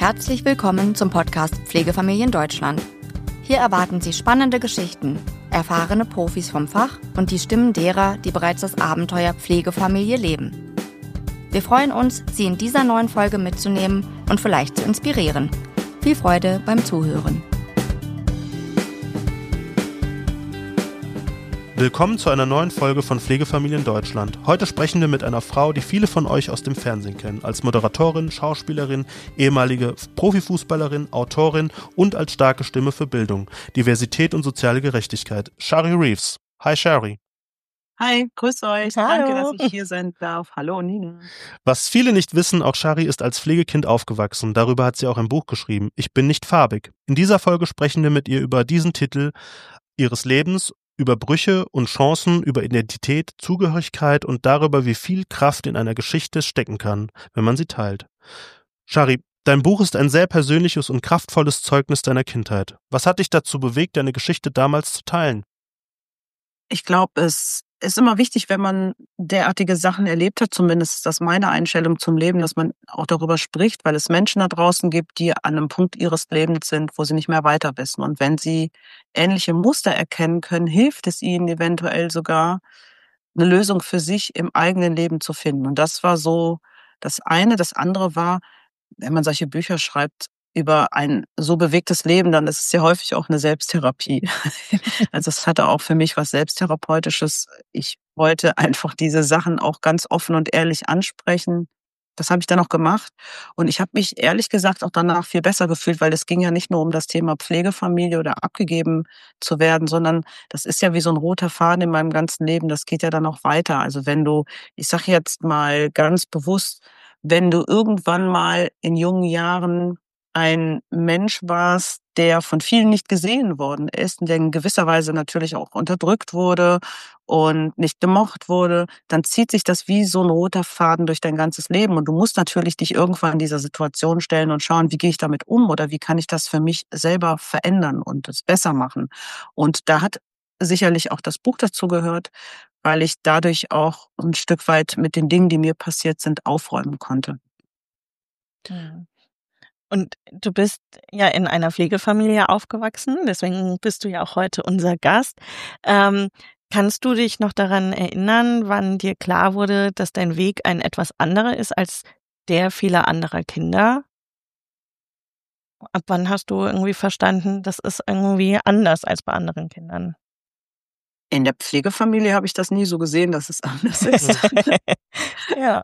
Herzlich willkommen zum Podcast Pflegefamilien Deutschland. Hier erwarten Sie spannende Geschichten, erfahrene Profis vom Fach und die Stimmen derer, die bereits das Abenteuer Pflegefamilie leben. Wir freuen uns, Sie in dieser neuen Folge mitzunehmen und vielleicht zu inspirieren. Viel Freude beim Zuhören. Willkommen zu einer neuen Folge von Pflegefamilien Deutschland. Heute sprechen wir mit einer Frau, die viele von euch aus dem Fernsehen kennen. Als Moderatorin, Schauspielerin, ehemalige Profifußballerin, Autorin und als starke Stimme für Bildung, Diversität und soziale Gerechtigkeit. Shari Reeves. Hi Shari. Hi, grüß euch. Hallo. Danke, dass ich hier sein darf. Hallo Nina. Was viele nicht wissen, auch Shari ist als Pflegekind aufgewachsen. Darüber hat sie auch ein Buch geschrieben. Ich bin nicht farbig. In dieser Folge sprechen wir mit ihr über diesen Titel ihres Lebens, über Brüche und Chancen, über Identität, Zugehörigkeit und darüber, wie viel Kraft in einer Geschichte stecken kann, wenn man sie teilt. Shari, dein Buch ist ein sehr persönliches und kraftvolles Zeugnis deiner Kindheit. Was hat dich dazu bewegt, deine Geschichte damals zu teilen? Ich glaube, es ist immer wichtig, wenn man derartige Sachen erlebt hat, zumindest ist das meine Einstellung zum Leben, dass man auch darüber spricht, weil es Menschen da draußen gibt, die an einem Punkt ihres Lebens sind, wo sie nicht mehr weiter wissen. Und wenn sie ähnliche Muster erkennen können, hilft es ihnen eventuell sogar, eine Lösung für sich im eigenen Leben zu finden. Und das war so das eine. Das andere war, wenn man solche Bücher schreibt über ein so bewegtes Leben, dann ist es ja häufig auch eine Selbsttherapie. Also es hatte auch für mich was Selbsttherapeutisches. Ich wollte einfach diese Sachen auch ganz offen und ehrlich ansprechen. Das habe ich dann auch gemacht. Und ich habe mich ehrlich gesagt auch danach viel besser gefühlt, weil es ging ja nicht nur um das Thema Pflegefamilie oder abgegeben zu werden, sondern das ist ja wie so ein roter Faden in meinem ganzen Leben. Das geht ja dann auch weiter. Also wenn du, ich sage jetzt mal ganz bewusst, wenn du irgendwann mal in jungen Jahren ein Mensch warst, der von vielen nicht gesehen worden ist und der in gewisser Weise natürlich auch unterdrückt wurde und nicht gemocht wurde, dann zieht sich das wie so ein roter Faden durch dein ganzes Leben. Und du musst natürlich dich irgendwann in dieser Situation stellen und schauen, wie gehe ich damit um oder wie kann ich das für mich selber verändern und es besser machen. Und da hat sicherlich auch das Buch dazu gehört, weil ich dadurch auch ein Stück weit mit den Dingen, die mir passiert sind, aufräumen konnte. Und du bist ja in einer Pflegefamilie aufgewachsen, deswegen bist du ja auch heute unser Gast. Kannst du dich noch daran erinnern, wann dir klar wurde, dass dein Weg ein etwas anderer ist als der vieler anderer Kinder? Ab wann hast du irgendwie verstanden, das ist irgendwie anders als bei anderen Kindern? In der Pflegefamilie habe ich das nie so gesehen, dass es anders ist. Ja.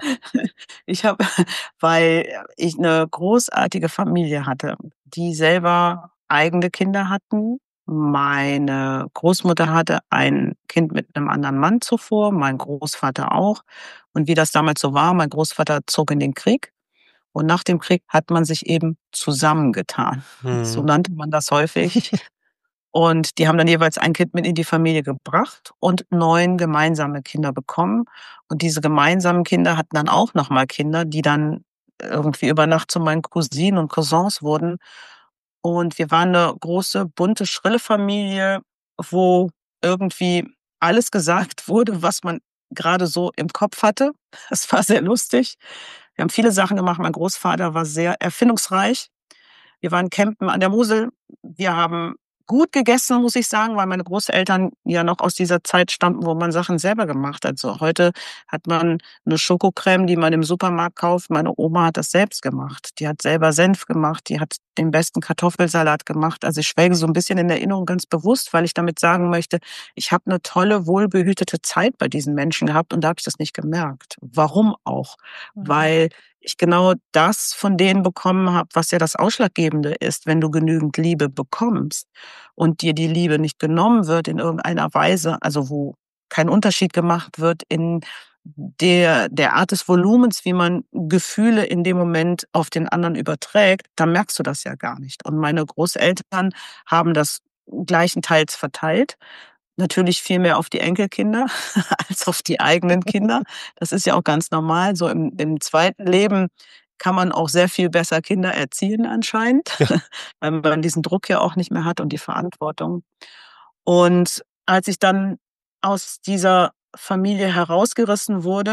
Weil ich eine großartige Familie hatte, die selber eigene Kinder hatten. Meine Großmutter hatte ein Kind mit einem anderen Mann zuvor, mein Großvater auch. Und wie das damals so war, mein Großvater zog in den Krieg. Und nach dem Krieg hat man sich eben zusammengetan. So nannte man das häufig. Und die haben dann jeweils ein Kind mit in die Familie gebracht und 9 gemeinsame Kinder bekommen. Und diese gemeinsamen Kinder hatten dann auch nochmal Kinder, die dann irgendwie über Nacht zu meinen Cousinen und Cousins wurden. Und wir waren eine große, bunte, schrille Familie, wo irgendwie alles gesagt wurde, was man gerade so im Kopf hatte. Das war sehr lustig. Wir haben viele Sachen gemacht. Mein Großvater war sehr erfindungsreich. Wir waren campen an der Mosel. Wir haben gut gegessen, muss ich sagen, weil meine Großeltern ja noch aus dieser Zeit stammten, wo man Sachen selber gemacht hat. Also heute hat man eine Schokocreme, die man im Supermarkt kauft. Meine Oma hat das selbst gemacht. Die hat selber Senf gemacht. Die hat den besten Kartoffelsalat gemacht. Also ich schwelge so ein bisschen in Erinnerung ganz bewusst, weil ich damit sagen möchte, ich habe eine tolle, wohlbehütete Zeit bei diesen Menschen gehabt und da habe ich das nicht gemerkt. Warum auch? Weil ich genau das von denen bekommen habe, was ja das Ausschlaggebende ist, wenn du genügend Liebe bekommst und dir die Liebe nicht genommen wird in irgendeiner Weise, also wo kein Unterschied gemacht wird in der Art des Volumens, wie man Gefühle in dem Moment auf den anderen überträgt, dann merkst du das ja gar nicht. Und meine Großeltern haben das gleichenteils verteilt. Natürlich viel mehr auf die Enkelkinder als auf die eigenen Kinder. Das ist ja auch ganz normal. So im zweiten Leben kann man auch sehr viel besser Kinder erziehen anscheinend, weil man diesen Druck ja auch nicht mehr hat und die Verantwortung. Und als ich dann aus dieser Familie herausgerissen wurde,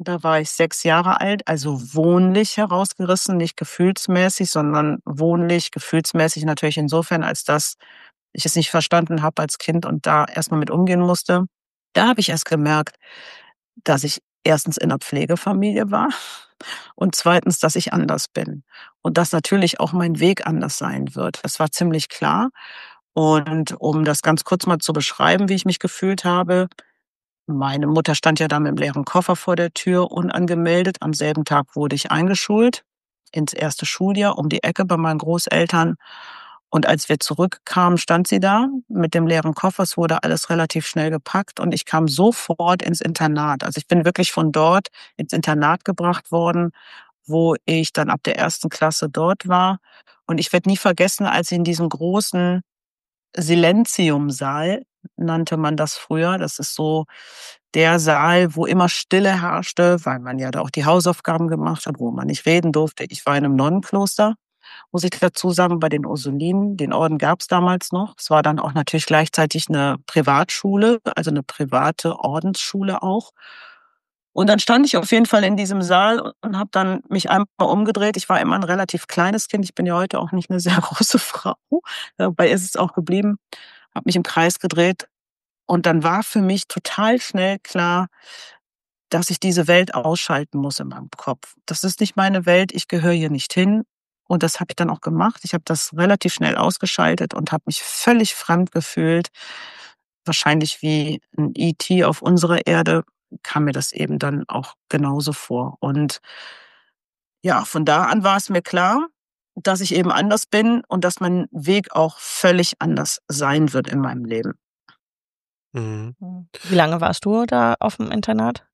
Da war ich 6 Jahre alt, also wohnlich herausgerissen, nicht gefühlsmäßig, sondern wohnlich, gefühlsmäßig natürlich insofern, als dass ich es nicht verstanden habe als Kind und da erstmal mit umgehen musste. Da habe ich erst gemerkt, dass ich erstens in 'ner Pflegefamilie war und zweitens, dass ich anders bin und dass natürlich auch mein Weg anders sein wird. Das war ziemlich klar. Und um das ganz kurz mal zu beschreiben, wie ich mich gefühlt habe: Meine Mutter stand ja da mit'm leeren Koffer vor der Tür, unangemeldet. Am selben Tag wurde ich eingeschult ins erste Schuljahr um die Ecke bei meinen Großeltern. Und als wir zurückkamen, stand sie da mit dem leeren Koffer. Es wurde alles relativ schnell gepackt und ich kam sofort ins Internat. Also, ich bin wirklich von dort ins Internat gebracht worden, wo ich dann ab der 1. Klasse dort war. Und ich werde nie vergessen, als ich in diesem großen Silentiumsaal, nannte man das früher. Das ist so der Saal, wo immer Stille herrschte, weil man ja da auch die Hausaufgaben gemacht hat, wo man nicht reden durfte. Ich war in 'nem Nonnenkloster, muss ich dazu sagen, bei den Ursulinen. Den Orden gab's damals noch. Es war dann auch natürlich gleichzeitig 'ne Privatschule, also 'ne private Ordensschule auch. Und dann stand ich auf jeden Fall in diesem Saal und habe dann mich einmal umgedreht. Ich war immer 'n relativ kleines Kind. Ich bin ja heute auch nicht 'ne sehr große Frau. Dabei ist es auch geblieben. Habe mich im Kreis gedreht und dann war für mich total schnell klar, dass ich diese Welt ausschalten muss in meinem Kopf. Das ist nicht meine Welt, ich gehöre hier nicht hin. Und das habe ich dann auch gemacht. Ich habe das relativ schnell ausgeschaltet und habe mich völlig fremd gefühlt. Wahrscheinlich wie 'n E.T. auf unserer Erde kam mir das eben dann auch genauso vor. Und ja, von da an war es mir klar, dass ich eben anders bin und dass mein Weg auch völlig anders sein wird in meinem Leben. Mhm. Wie lange warst du da auf'm Internat?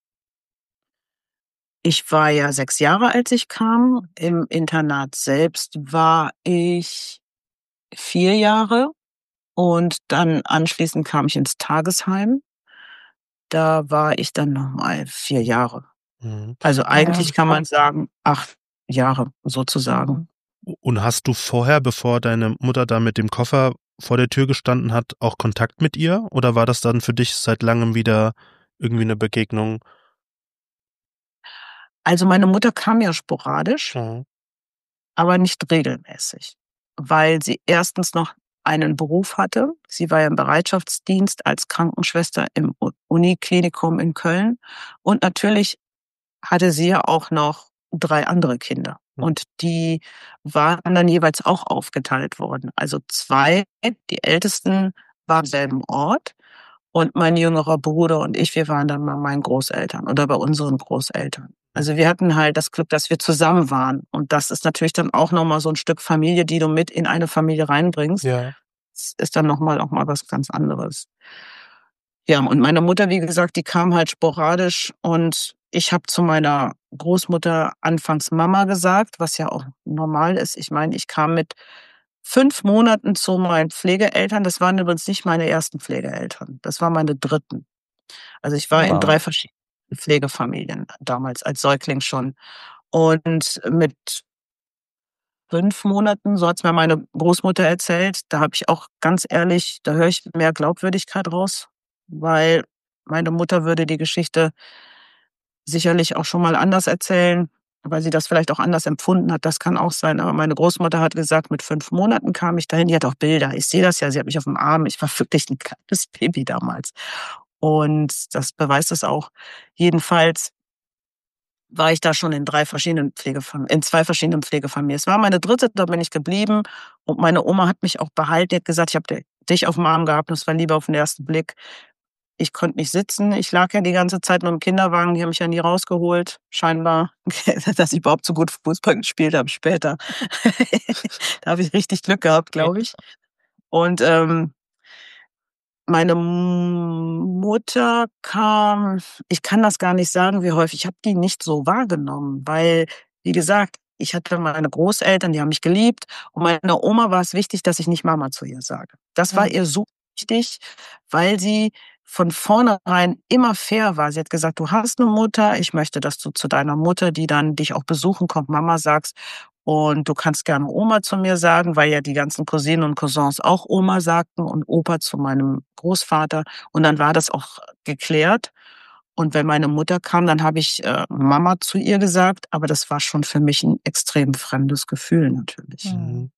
Ich war ja 6 Jahre, als ich kam. Im Internat selbst war ich 4 Jahre und dann anschließend kam ich ins Tagesheim. Da war ich dann noch mal 4 Jahre. Mhm. Also, Ah ja. eigentlich kann man sagen 8 Jahre sozusagen. Und hast du vorher, bevor deine Mutter da mit dem Koffer vor der Tür gestanden hat, auch Kontakt mit ihr? Oder war das dann für dich seit Langem wieder irgendwie 'ne Begegnung? Also, meine Mutter kam ja sporadisch, Mhm. aber nicht regelmäßig, weil sie erstens noch einen Beruf hatte. Sie war ja im Bereitschaftsdienst als Krankenschwester im Uniklinikum in Köln und natürlich hatte sie ja auch noch 3 andere Kinder und die waren dann jeweils auch aufgeteilt worden. Also 2, die Ältesten waren am selben Ort und mein jüngerer Bruder und ich, wir waren dann bei meinen Großeltern oder bei unseren Großeltern. Also, wir hatten halt das Glück, dass wir zusammen waren und das ist natürlich dann auch noch mal so 'n Stück Familie, die du mit in eine Familie reinbringst. Ja. Das ist dann noch mal auch mal was ganz anderes. Ja, und meine Mutter, wie gesagt, die kam halt sporadisch und ich habe zu meiner Großmutter anfangs Mama gesagt, was ja auch normal ist. Ich meine, ich kam mit 5 Monaten zu meinen Pflegeeltern. Das waren übrigens nicht meine ersten Pflegeeltern. Das waren meine 3. Also, ich war in 3 Wow. verschiedenen Pflegefamilien damals als Säugling schon. Und mit 5 Monaten, so hat's mir meine Großmutter erzählt, da habe ich auch ganz ehrlich da höre ich mehr Glaubwürdigkeit raus, weil meine Mutter würde die Geschichte sicherlich auch schon mal anders erzählen, weil sie das vielleicht auch anders empfunden hat. Das kann auch sein. Aber meine Großmutter hat gesagt, mit 5 Monaten kam ich dahin. Die hat auch Bilder. Ich sehe das ja. Sie hat mich auf'm Arm. Ich war wirklich 'n kleines Baby damals. Und das beweist es auch. Jedenfalls war ich da schon in 2 verschiedenen Pflegefamilien. Es war meine 3., da bin ich geblieben und meine Oma hat mich auch behalten. Die hat gesagt: „Ich habe dich auf'm Arm gehabt und es war Liebe auf 'n ersten Blick.“ Ich konnte nicht sitzen. Ich lag ja die ganze Zeit nur im Kinderwagen. Die haben mich ja nie rausgeholt, scheinbar. Dass ich überhaupt so gut Fußball gespielt habe später. Da habe ich richtig Glück gehabt, Okay. glaube ich. Und, meine Mutter kam ich kann das gar nicht sagen, wie häufig. Ich habe die nicht so wahrgenommen, weil, wie gesagt, ich hatte meine Großeltern, die haben mich geliebt und meiner Oma war es wichtig, dass ich nicht Mama zu ihr sage. Das war Mhm. ihr so wichtig, weil sie von vornherein immer fair war. Sie hat gesagt: „Du hast 'ne Mutter. Ich möchte, dass du zu deiner Mutter, die dann dich auch besuchen kommt, Mama sagst. Und du kannst gerne Oma zu mir sagen“, weil ja die ganzen Cousinen und Cousins auch Oma sagten und Opa zu meinem Großvater. Und dann war das auch geklärt. Und wenn meine Mutter kam, dann habe ich Mama zu ihr gesagt, aber das war schon für mich ein extrem fremdes Gefühl natürlich. Mhm.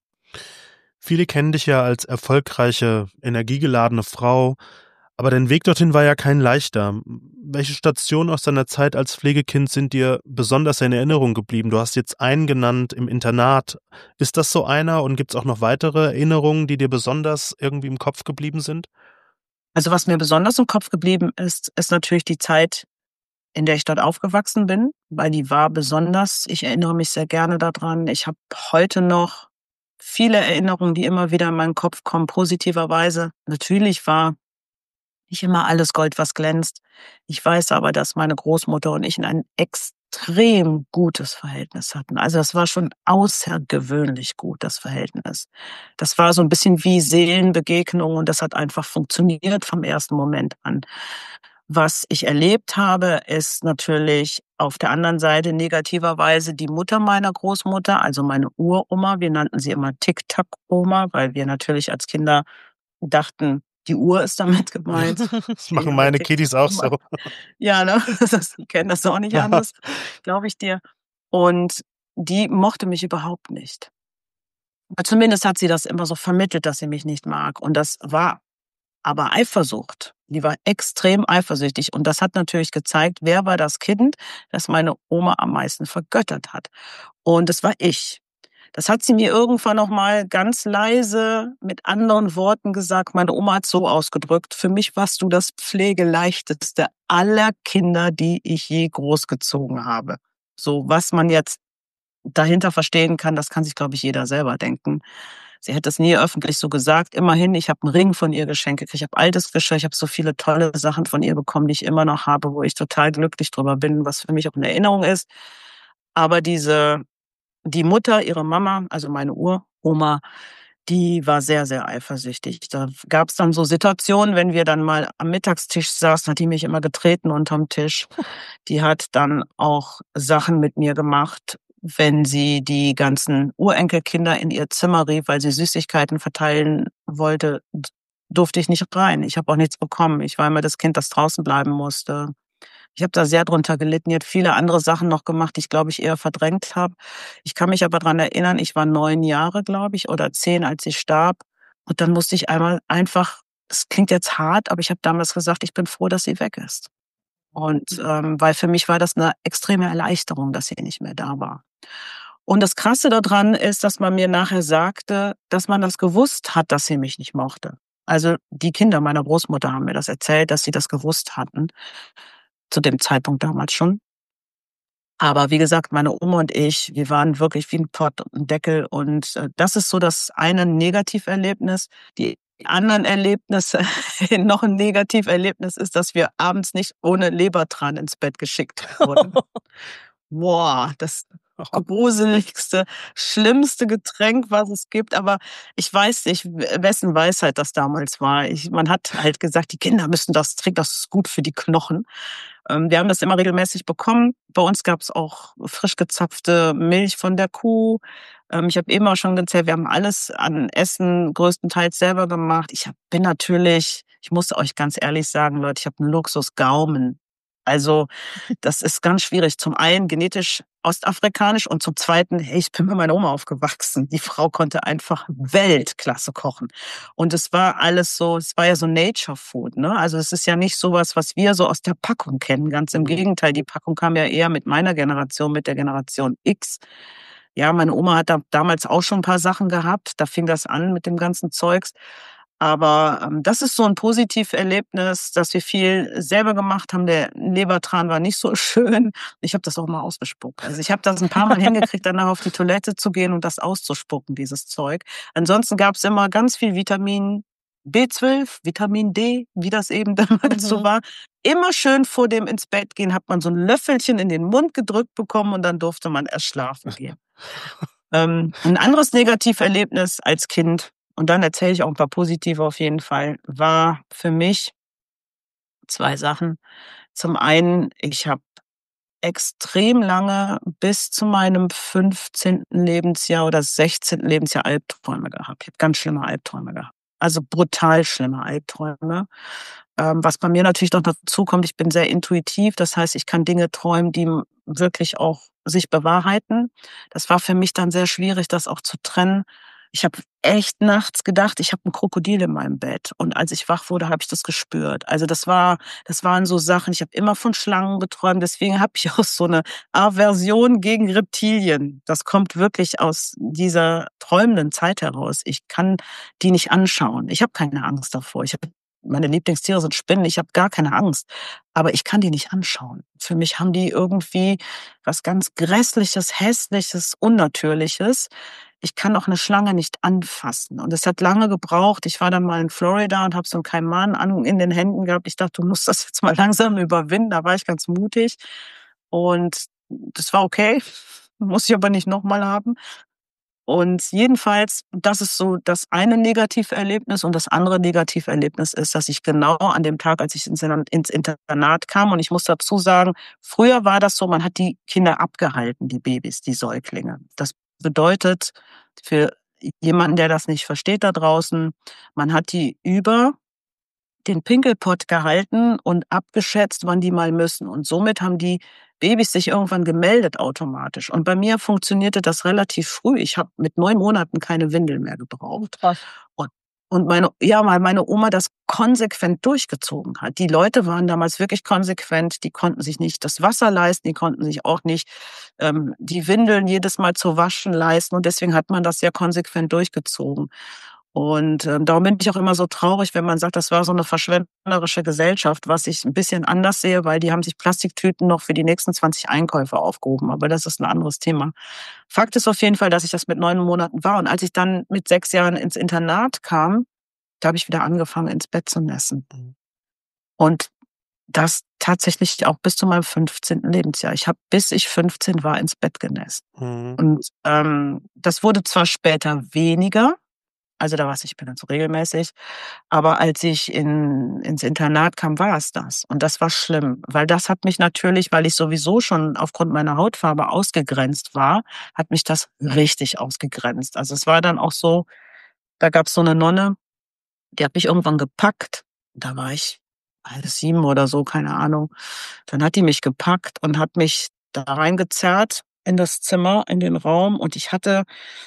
Viele kennen dich ja als erfolgreiche, energiegeladene Frau, aber dein Weg dorthin war ja kein leichter. Welche Stationen aus deiner Zeit als Pflegekind sind dir besonders in Erinnerung geblieben? Du hast jetzt einen genannt im Internat. Ist das so einer und gibt es auch noch weitere Erinnerungen, die dir besonders irgendwie im Kopf geblieben sind? Also was mir besonders im Kopf geblieben ist, ist natürlich die Zeit, in der ich dort aufgewachsen bin, weil die war besonders. Ich erinnere mich sehr gerne daran. Ich habe heute noch viele Erinnerungen, die immer wieder in meinen Kopf kommen, positiverweise. Natürlich war nicht immer alles Gold, was glänzt. Ich weiß aber, dass meine Großmutter und ich ein extrem gutes Verhältnis hatten. Also das war schon außergewöhnlich gut, das Verhältnis. Das war so ein bisschen wie Seelenbegegnung und das hat einfach funktioniert vom ersten Moment an. Was ich erlebt habe, ist natürlich auf der anderen Seite negativerweise die Mutter meiner Großmutter, also meine Uroma. Wir nannten sie immer Tic-Tac-Oma, weil wir natürlich als Kinder dachten, die Uhr ist damit gemeint. Das machen meine Kiddies auch so. Ja, ne? Die kennen das auch nicht anders, glaube ich dir. Und die mochte mich überhaupt nicht. Zumindest hat sie das immer so vermittelt, dass sie mich nicht mag. Und das war aber Eifersucht. Die war extrem eifersüchtig. Und das hat natürlich gezeigt, wer war das Kind, das meine Oma am meisten vergöttert hat. Und das war ich. Das hat sie mir irgendwann noch mal ganz leise mit anderen Worten gesagt. Meine Oma hat so ausgedrückt: Für mich warst du das pflegeleichteste aller Kinder, die ich je großgezogen habe. So, was man jetzt dahinter verstehen kann, das kann sich, glaube ich, jeder selber denken. Sie hätte es nie öffentlich so gesagt. Immerhin, ich habe einen Ring von ihr geschenkt gekriegt, ich habe altes Geschirr, ich habe so viele tolle Sachen von ihr bekommen, die ich immer noch habe, wo ich total glücklich drüber bin, was für mich auch eine Erinnerung ist. Aber die Mutter, ihre Mama, also meine Uroma, die war sehr, sehr eifersüchtig. Da gab es dann so Situationen, wenn wir dann mal am Mittagstisch saßen, hat die mich immer getreten unterm Tisch. Die hat dann auch Sachen mit mir gemacht, wenn sie die ganzen Urenkelkinder in ihr Zimmer rief, weil sie Süßigkeiten verteilen wollte, durfte ich nicht rein. Ich habe auch nichts bekommen. Ich war immer das Kind, das draußen bleiben musste. Ich habe da sehr drunter gelitten. Die hat viele andere Sachen noch gemacht, die ich, glaube ich, eher verdrängt habe. Ich kann mich aber dran erinnern, ich war 9 Jahre, glaube ich, oder 10, als sie starb. Und dann musste ich einmal einfach, es klingt jetzt hart, aber ich habe damals gesagt, ich bin froh, dass sie weg ist. Und weil für mich war das eine extreme Erleichterung, dass sie nicht mehr da war. Und das Krasse daran ist, dass man mir nachher sagte, dass man das gewusst hat, dass sie mich nicht mochte. Also die Kinder meiner Großmutter haben mir das erzählt, dass sie das gewusst hatten, zu dem Zeitpunkt damals schon. Aber wie gesagt, meine Oma und ich, wir waren wirklich wie ein Pott und ein Deckel. Und das ist so das eine Negativerlebnis. Die anderen Erlebnisse, noch ein Negativerlebnis ist, dass wir abends nicht ohne Lebertran ins Bett geschickt wurden. Boah, das gruseligste, schlimmste Getränk, was es gibt. Aber ich weiß nicht, wessen Weisheit das damals war. Man hat halt gesagt, die Kinder müssen das trinken, das ist gut für die Knochen. Wir haben das immer regelmäßig bekommen. Bei uns gab es auch frisch gezapfte Milch von der Kuh. Ich habe eben auch schon gezählt, wir haben alles an Essen größtenteils selber gemacht. Ich muss euch ganz ehrlich sagen, Leute, ich habe einen Luxusgaumen. Also das ist ganz schwierig. Zum einen genetisch ostafrikanisch und zum zweiten, hey, ich bin bei meiner Oma aufgewachsen. Die Frau konnte einfach Weltklasse kochen. Und es war alles so, es war ja so Nature Food, ne? Also es ist ja nicht sowas, was wir so aus der Packung kennen. Ganz im Gegenteil, die Packung kam ja eher mit meiner Generation, mit der Generation X. Ja, meine Oma hat da damals auch schon ein paar Sachen gehabt. Da fing das an mit dem ganzen Zeugs. Aber das ist so ein Positiverlebnis, dass wir viel selber gemacht haben. Der Lebertran war nicht so schön. Ich habe das auch mal ausgespuckt. Also ich habe das ein paar Mal hingekriegt, danach auf die Toilette zu gehen und das auszuspucken, dieses Zeug. Ansonsten gab es immer ganz viel Vitamin B12, Vitamin D, wie das eben damals so war. Immer schön vor dem ins Bett gehen, hat man so ein Löffelchen in den Mund gedrückt bekommen und dann durfte man erst schlafen gehen. Ein anderes Negativerlebnis als Kind, und dann erzähle ich auch ein paar positive auf jeden Fall, war für mich 2 Sachen. Zum einen, ich habe extrem lange bis zu meinem 15. Lebensjahr oder 16. Lebensjahr Albträume gehabt. Ich habe ganz schlimme Albträume gehabt. Also brutal schlimme Albträume. Was bei mir natürlich noch dazu kommt, ich bin sehr intuitiv. Das heißt, ich kann Dinge träumen, die wirklich auch sich bewahrheiten. Das war für mich dann sehr schwierig, das auch zu trennen. Ich habe echt nachts gedacht, ich habe ein Krokodil in meinem Bett. Und als ich wach wurde, habe ich das gespürt. Also das waren so Sachen, ich habe immer von Schlangen geträumt. Deswegen habe ich auch so eine Aversion gegen Reptilien. Das kommt wirklich aus dieser träumenden Zeit heraus. Ich kann die nicht anschauen. Ich habe keine Angst davor. Meine Lieblingstiere sind Spinnen. Ich habe gar keine Angst. Aber ich kann die nicht anschauen. Für mich haben die irgendwie was ganz Grässliches, Hässliches, Unnatürliches. Ich kann auch eine Schlange nicht anfassen. Und es hat lange gebraucht. Ich war dann mal in Florida und habe so einen Kaiman in den Händen gehabt. Ich dachte, du musst das jetzt mal langsam überwinden. Da war ich ganz mutig. Und das war okay. Muss ich aber nicht nochmal haben. Und jedenfalls, das ist so das eine Negativerlebnis. Und das andere Negativerlebnis ist, dass ich genau an dem Tag, als ich ins Internat kam, und ich muss dazu sagen, früher war das so, man hat die Kinder abgehalten, die Babys, die Säuglinge. Das bedeutet, für jemanden, der das nicht versteht da draußen, man hat die über den Pinkelpott gehalten und abgeschätzt, wann die mal müssen. Und somit haben die Babys sich irgendwann gemeldet automatisch. Und bei mir funktionierte das relativ früh. Ich habe mit 9 Monaten keine Windel mehr gebraucht. Krass. Und weil meine Oma das konsequent durchgezogen hat. Die Leute waren damals wirklich konsequent. Die konnten sich nicht das Wasser leisten. Die konnten sich auch nicht die Windeln jedes Mal zu waschen leisten. Und deswegen hat man das sehr konsequent durchgezogen. Und darum bin ich auch immer so traurig, wenn man sagt, das war so eine verschwenderische Gesellschaft, was ich ein bisschen anders sehe, weil die haben sich Plastiktüten noch für die nächsten 20 Einkäufe aufgehoben. Aber das ist ein anderes Thema. Fakt ist auf jeden Fall, dass ich das mit 9 Monaten war. Und als ich dann mit 6 Jahren ins Internat kam, da habe ich wieder angefangen, ins Bett zu nässen. Und das tatsächlich auch bis zu meinem 15. Lebensjahr. Ich habe, bis ich 15 war, ins Bett genässt. Und das wurde zwar später weniger, also da war es nicht mehr ganz so regelmäßig. Aber als ich ins Internat kam, war es das. Und das war schlimm, weil das hat mich natürlich, weil ich sowieso schon aufgrund meiner Hautfarbe ausgegrenzt war, hat mich das richtig ausgegrenzt. Also es war dann auch so, da gab es so eine Nonne, die hat mich irgendwann gepackt. Da war ich 7 oder so, keine Ahnung. Dann hat die mich gepackt und hat mich da reingezerrt in das Zimmer, in den Raum. Und ich hatte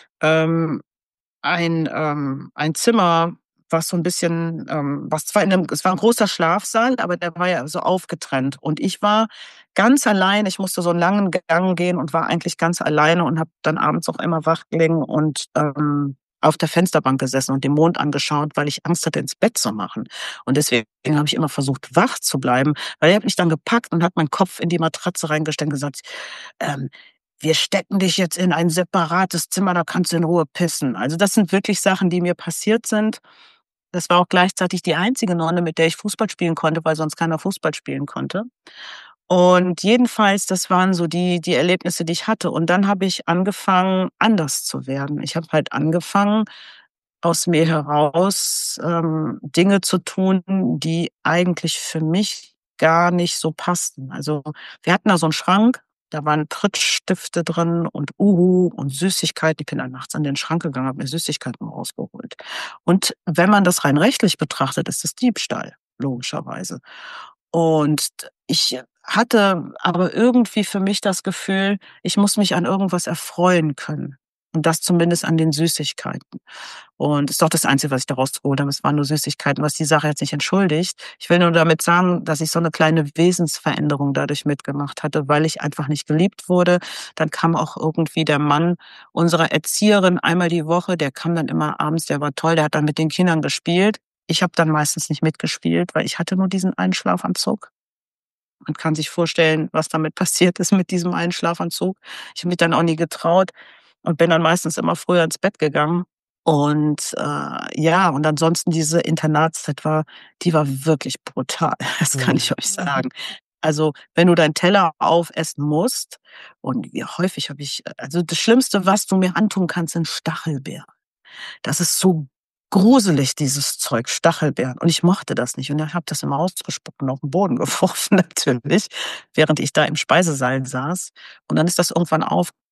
ein Zimmer, was so ein bisschen, es war ein großer Schlafsaal, aber der war ja so aufgetrennt. Und ich war ganz allein. Ich musste so einen langen Gang gehen und war eigentlich ganz alleine und habe dann abends auch immer wach gelegen und auf der Fensterbank gesessen und den Mond angeschaut, weil ich Angst hatte, ins Bett zu machen. Und deswegen habe ich immer versucht, wach zu bleiben, weil er hat mich dann gepackt und hat meinen Kopf in die Matratze reingesteckt und gesagt, wir stecken dich jetzt in ein separates Zimmer, da kannst du in Ruhe pissen. Also das sind wirklich Sachen, die mir passiert sind. Das war auch gleichzeitig die einzige Nonne, mit der ich Fußball spielen konnte, weil sonst keiner Fußball spielen konnte. Und jedenfalls, das waren so die Erlebnisse, die ich hatte. Und dann habe ich angefangen, anders zu werden. Ich habe halt angefangen, aus mir heraus Dinge zu tun, die eigentlich für mich gar nicht so passten. Also wir hatten da so einen Schrank, da waren Trittstifte drin und Uhu und Süßigkeiten. Ich bin dann nachts an den Schrank gegangen, habe mir Süßigkeiten rausgeholt. Und wenn man das rein rechtlich betrachtet, ist das Diebstahl, logischerweise. Und ich hatte aber irgendwie für mich das Gefühl, ich muss mich an irgendwas erfreuen können. Und das zumindest an den Süßigkeiten. Und das ist doch das Einzige, was ich da rausgeholt habe. Es waren nur Süßigkeiten, was die Sache jetzt nicht entschuldigt. Ich will nur damit sagen, dass ich so eine kleine Wesensveränderung dadurch mitgemacht hatte, weil ich einfach nicht geliebt wurde. Dann kam auch irgendwie der Mann unserer Erzieherin einmal die Woche. Der kam dann immer abends, der war toll, der hat dann mit den Kindern gespielt. Ich habe dann meistens nicht mitgespielt, weil ich hatte nur diesen einen Schlafanzug. Man kann sich vorstellen, was damit passiert ist mit diesem einen Schlafanzug. Ich habe mich dann auch nie getraut und bin dann meistens immer früher ins Bett gegangen. Und und ansonsten diese Internatszeit die war wirklich brutal. Das kann ich euch sagen. Also wenn du deinen Teller aufessen musst, und wie häufig also das Schlimmste, was du mir antun kannst, sind Stachelbeeren. Das ist so gruselig, dieses Zeug, Stachelbeeren. Und ich mochte das nicht. Und ich habe das immer ausgespuckt und auf den Boden geworfen, natürlich, während ich da im Speisesaal saß. Und dann ist das irgendwann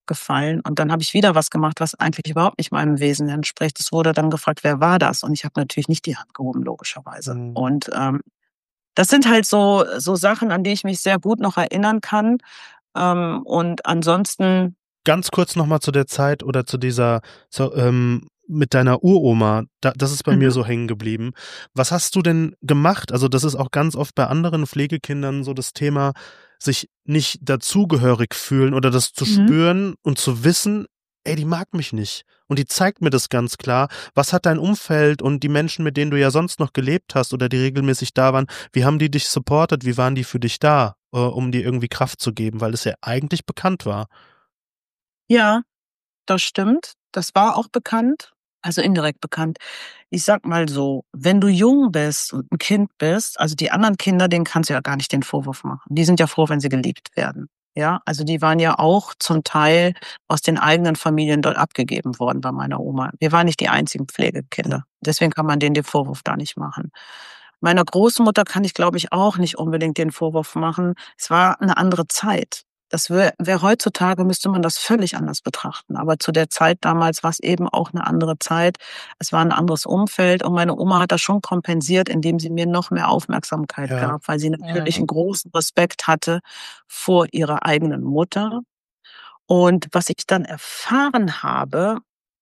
gefallen. Und dann habe ich wieder was gemacht, was eigentlich überhaupt nicht meinem Wesen entspricht. Es wurde dann gefragt, wer war das? Und ich habe natürlich nicht die Hand gehoben, logischerweise. Mhm. Und das sind halt so Sachen, an die ich mich sehr gut noch erinnern kann. Und ansonsten. Ganz kurz nochmal zu der Zeit oder zu dieser, mit deiner Uroma, das ist bei mir so hängen geblieben. Was hast du denn gemacht? Also das ist auch ganz oft bei anderen Pflegekindern so das Thema, sich nicht dazugehörig fühlen oder das zu spüren und zu wissen, ey, die mag mich nicht. Und die zeigt mir das ganz klar. Was hat dein Umfeld und die Menschen, mit denen du ja sonst noch gelebt hast oder die regelmäßig da waren, wie haben die dich supportet? Wie waren die für dich da, um dir irgendwie Kraft zu geben? Weil es ja eigentlich bekannt war. Ja, das stimmt. Das war auch bekannt, also indirekt bekannt. Ich sag mal so, wenn du jung bist und ein Kind bist, also die anderen Kinder, denen kannst du ja gar nicht den Vorwurf machen. Die sind ja froh, wenn sie geliebt werden. Ja, also die waren ja auch zum Teil aus den eigenen Familien dort abgegeben worden bei meiner Oma. Wir waren nicht die einzigen Pflegekinder. Deswegen kann man denen den Vorwurf da nicht machen. Meiner Großmutter kann ich, glaube ich, auch nicht unbedingt den Vorwurf machen. Es war eine andere Zeit. Das wäre heutzutage, müsste man das völlig anders betrachten. Aber zu der Zeit damals war es eben auch eine andere Zeit. Es war ein anderes Umfeld und meine Oma hat das schon kompensiert, indem sie mir noch mehr Aufmerksamkeit gab, weil sie natürlich einen großen Respekt hatte vor ihrer eigenen Mutter. Und was ich dann erfahren habe,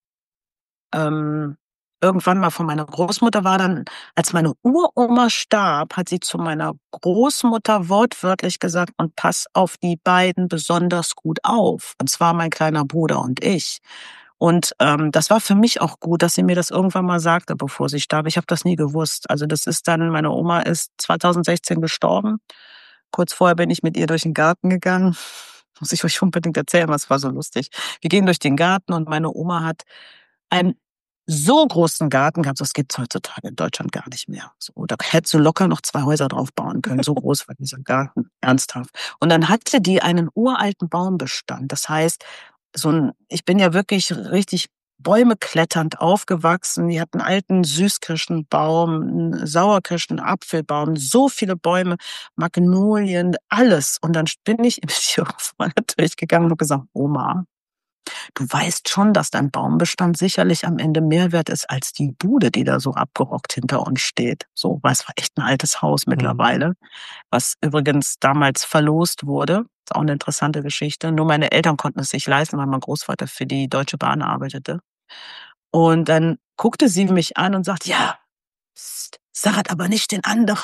irgendwann mal von meiner Großmutter war dann, als meine Uroma starb, hat sie zu meiner Großmutter wortwörtlich gesagt, und pass auf die beiden besonders gut auf. Und zwar mein kleiner Bruder und ich. Und das war für mich auch gut, dass sie mir das irgendwann mal sagte, bevor sie starb. Ich habe das nie gewusst. Also das ist dann, meine Oma ist 2016 gestorben. Kurz vorher bin ich mit ihr durch den Garten gegangen. Muss ich euch unbedingt erzählen, was war so lustig. Wir gehen durch den Garten und meine Oma hat einen so großen Garten gehabt, das gibt's heutzutage in Deutschland gar nicht mehr. So, da hättest du locker noch 2 Häuser drauf bauen können. So groß war dieser Garten, ernsthaft. Und dann hatte die einen uralten Baumbestand. Das heißt, ich bin ja wirklich richtig Bäume kletternd aufgewachsen. Die hatten einen alten Süßkirschenbaum, einen Sauerkirschen, einen Apfelbaum, so viele Bäume, Magnolien, alles. Und dann bin ich irgendwann natürlich gegangen und gesagt, Oma, du weißt schon, dass dein Baumbestand sicherlich am Ende mehr wert ist als die Bude, die da so abgerockt hinter uns steht. So, weil es war echt ein altes Haus mittlerweile, was übrigens damals verlost wurde. Ist auch eine interessante Geschichte. Nur meine Eltern konnten es sich leisten, weil mein Großvater für die Deutsche Bahn arbeitete. Und dann guckte sie mich an und sagte, ja, pst, sag es aber nicht den anderen.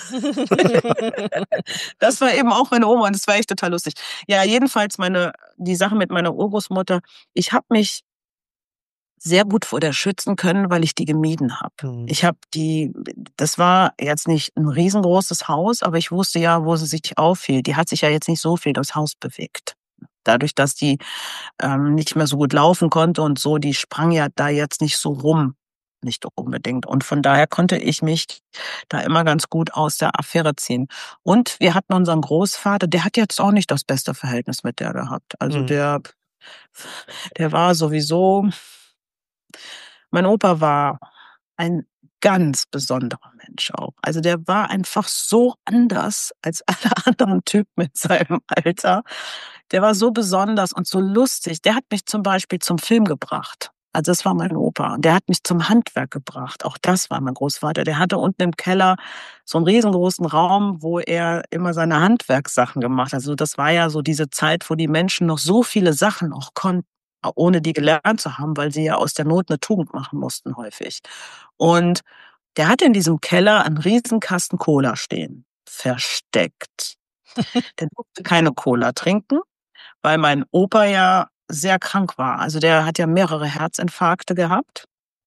Das war eben auch meine Oma und das war echt total lustig. Ja, jedenfalls die Sache mit meiner Urgroßmutter. Ich habe mich sehr gut vor der schützen können, weil ich die gemieden habe. Das war jetzt nicht ein riesengroßes Haus, aber ich wusste ja, wo sie sich aufhielt. Die hat sich ja jetzt nicht so viel durchs Haus bewegt. Dadurch, dass die nicht mehr so gut laufen konnte und so, die sprang ja da jetzt nicht so rum. Nicht unbedingt. Und von daher konnte ich mich da immer ganz gut aus der Affäre ziehen. Und wir hatten unseren Großvater, der hat jetzt auch nicht das beste Verhältnis mit der gehabt. Also der war sowieso, mein Opa war ein ganz besonderer Mensch auch. Also der war einfach so anders als alle anderen Typen in seinem Alter. Der war so besonders und so lustig. Der hat mich zum Beispiel zum Film gebracht. Also das war mein Opa. Und der hat mich zum Handwerk gebracht. Auch das war mein Großvater. Der hatte unten im Keller so einen riesengroßen Raum, wo er immer seine Handwerkssachen gemacht hat. Also das war ja so diese Zeit, wo die Menschen noch so viele Sachen auch konnten, ohne die gelernt zu haben, weil sie ja aus der Not eine Tugend machen mussten häufig. Und der hatte in diesem Keller einen riesen Kasten Cola stehen. Versteckt. Der durfte keine Cola trinken, weil mein Opa ja sehr krank war. Also der hat ja mehrere Herzinfarkte gehabt.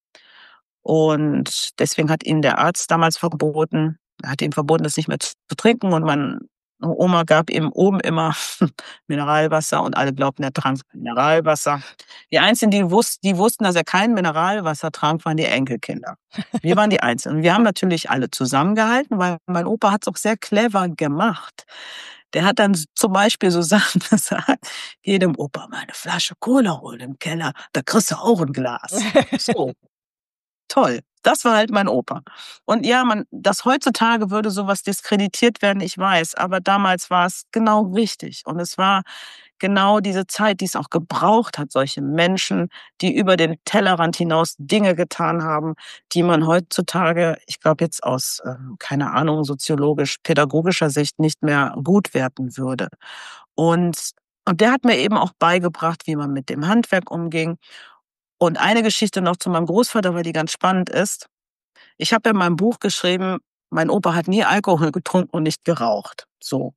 Und deswegen hat ihm der Arzt damals verboten, das nicht mehr zu trinken. Und meine Oma gab ihm oben immer Mineralwasser und alle glaubten, er trank Mineralwasser. Die Einzigen, die wussten, dass er kein Mineralwasser trank, waren die Enkelkinder. Wir waren die Einzigen. Und wir haben natürlich alle zusammengehalten, weil mein Opa hat es auch sehr clever gemacht. Der hat dann zum Beispiel so Sachen gesagt, geh dem Opa mal eine Flasche Cola holen im Keller, da kriegst du auch ein Glas. So, toll. Das war halt mein Opa. Und ja, das heutzutage würde sowas diskreditiert werden, ich weiß, aber damals war es genau richtig. Und es war genau diese Zeit, die es auch gebraucht hat, solche Menschen, die über den Tellerrand hinaus Dinge getan haben, die man heutzutage, ich glaube jetzt aus, keine Ahnung, soziologisch-pädagogischer Sicht nicht mehr gut werten würde. Und der hat mir eben auch beigebracht, wie man mit dem Handwerk umging. Und eine Geschichte noch zu meinem Großvater, weil die ganz spannend ist. Ich habe in meinem Buch geschrieben, mein Opa hat nie Alkohol getrunken und nicht geraucht. So.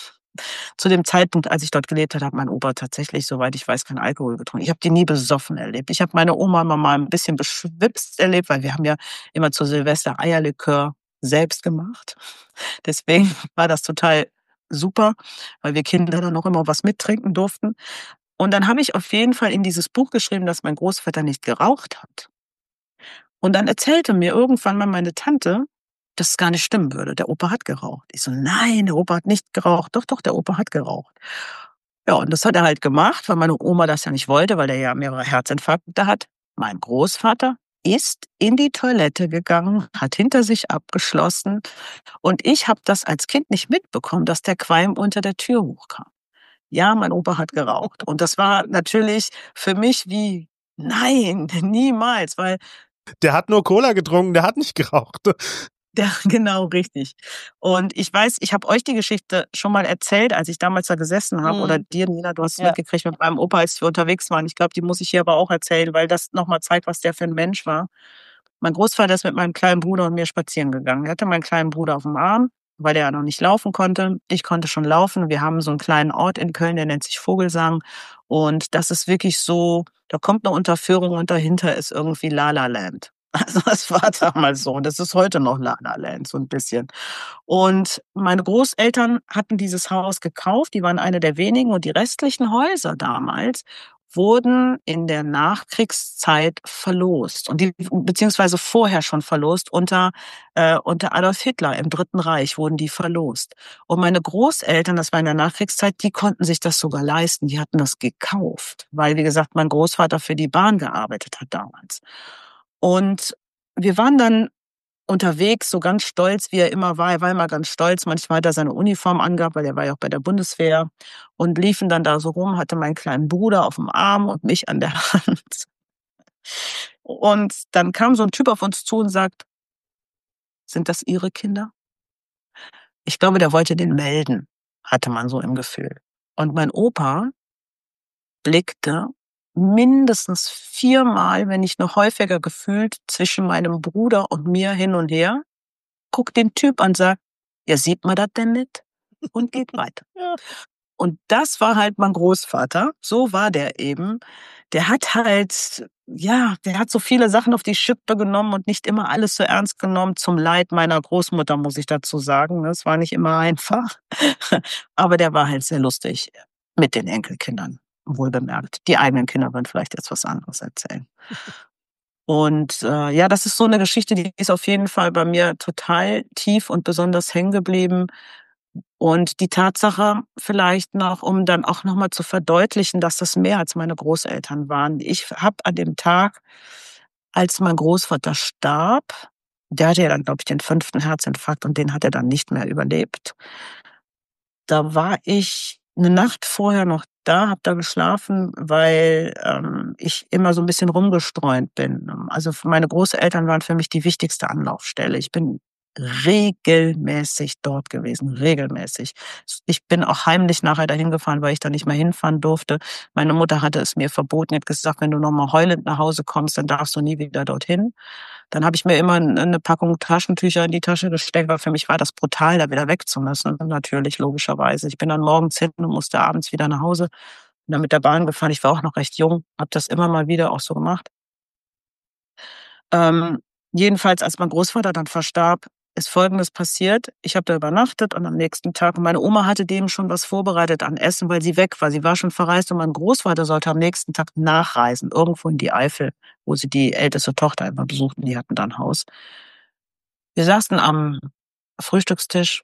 Zu dem Zeitpunkt, als ich dort gelebt habe, hat mein Opa tatsächlich, soweit ich weiß, keinen Alkohol getrunken. Ich habe die nie besoffen erlebt. Ich habe meine Oma immer mal ein bisschen beschwipst erlebt, weil wir haben ja immer zu Silvester Eierlikör selbst gemacht. Deswegen war das total super, weil wir Kinder dann noch immer was mittrinken durften. Und dann habe ich auf jeden Fall in dieses Buch geschrieben, dass mein Großvater nicht geraucht hat. Und dann erzählte mir irgendwann mal meine Tante, dass es gar nicht stimmen würde. Der Opa hat geraucht. Ich so, nein, der Opa hat nicht geraucht. Doch, doch, der Opa hat geraucht. Ja, und das hat er halt gemacht, weil meine Oma das ja nicht wollte, weil er ja mehrere Herzinfarkte hat. Mein Großvater ist in die Toilette gegangen, hat hinter sich abgeschlossen. Und ich habe das als Kind nicht mitbekommen, dass der Qualm unter der Tür hochkam. Ja, mein Opa hat geraucht. Und das war natürlich für mich wie, nein, niemals, weil Der hat nur Cola getrunken, der hat nicht geraucht. ja, genau, richtig. Und ich weiß, ich habe euch die Geschichte schon mal erzählt, als ich damals da gesessen habe. Oder dir, Nina, du hast es mitgekriegt mit meinem Opa, als wir unterwegs waren. Ich glaube, die muss ich hier aber auch erzählen, weil das nochmal zeigt, was der für ein Mensch war. Mein Großvater ist mit meinem kleinen Bruder und mir spazieren gegangen. Er hatte meinen kleinen Bruder auf dem Arm, weil der ja noch nicht laufen konnte. Ich konnte schon laufen. Wir haben so einen kleinen Ort in Köln, der nennt sich Vogelsang. Und das ist wirklich so, da kommt eine Unterführung und dahinter ist irgendwie La La Land. Also das war damals so. Und das ist heute noch La La Land, so ein bisschen. Und meine Großeltern hatten dieses Haus gekauft. Die waren eine der wenigen. Und die restlichen Häuser damals wurden in der Nachkriegszeit verlost. Und die, beziehungsweise vorher schon verlost. Unter Adolf Hitler im Dritten Reich wurden die verlost. Und meine Großeltern, das war in der Nachkriegszeit, die konnten sich das sogar leisten. Die hatten das gekauft. Weil, wie gesagt, mein Großvater für die Bahn gearbeitet hat damals. Und wir waren dann unterwegs, so ganz stolz, wie er immer war. Er war immer ganz stolz. Manchmal hat er seine Uniform angehabt, weil er war ja auch bei der Bundeswehr. Und liefen dann da so rum, hatte meinen kleinen Bruder auf dem Arm und mich an der Hand. Und dann kam so ein Typ auf uns zu und sagt, sind das Ihre Kinder? Ich glaube, der wollte den melden, hatte man so im Gefühl. Und mein Opa blickte mindestens 4-mal, wenn nicht noch häufiger gefühlt, zwischen meinem Bruder und mir hin und her, guckt den Typ an, sagt, ja, sieht man das denn nicht? Und geht weiter. Ja. Und das war halt mein Großvater. So war der eben. Der hat halt, ja, der hat so viele Sachen auf die Schippe genommen und nicht immer alles so ernst genommen. Zum Leid meiner Großmutter, muss ich dazu sagen. Das war nicht immer einfach. Aber der war halt sehr lustig mit den Enkelkindern. Wohlbemerkt. Die eigenen Kinder würden vielleicht jetzt was anderes erzählen. Und ja, das ist so eine Geschichte, die ist auf jeden Fall bei mir total tief und besonders hängen geblieben. Und die Tatsache vielleicht noch, um dann auch nochmal zu verdeutlichen, dass das mehr als meine Großeltern waren. Ich habe an dem Tag, als mein Großvater starb, der hatte ja dann, glaube ich, den 5. Herzinfarkt und den hat er dann nicht mehr überlebt. Da war ich eine Nacht vorher noch da, habe da geschlafen, weil ich immer so ein bisschen rumgestreunt bin. Also meine Großeltern waren für mich die wichtigste Anlaufstelle. Ich bin regelmäßig dort gewesen, regelmäßig. Ich bin auch heimlich nachher dahin gefahren, weil ich da nicht mehr hinfahren durfte. Meine Mutter hatte es mir verboten, hat gesagt, wenn du noch mal heulend nach Hause kommst, dann darfst du nie wieder dorthin. Dann habe ich mir immer eine Packung Taschentücher in die Tasche gesteckt, weil für mich war das brutal, da wieder weg zu müssen. Natürlich, logischerweise. Ich bin dann morgens hin und musste abends wieder nach Hause. Bin dann mit der Bahn gefahren. Ich war auch noch recht jung, habe das immer mal wieder auch so gemacht. Jedenfalls, als mein Großvater dann verstarb, ist Folgendes passiert. Ich habe da übernachtet und am nächsten Tag, und meine Oma hatte dem schon was vorbereitet an Essen, weil sie weg war. Sie war schon verreist und mein Großvater sollte am nächsten Tag nachreisen, irgendwo in die Eifel, wo sie die älteste Tochter immer besuchten. Die hatten da ein Haus. Wir saßen am Frühstückstisch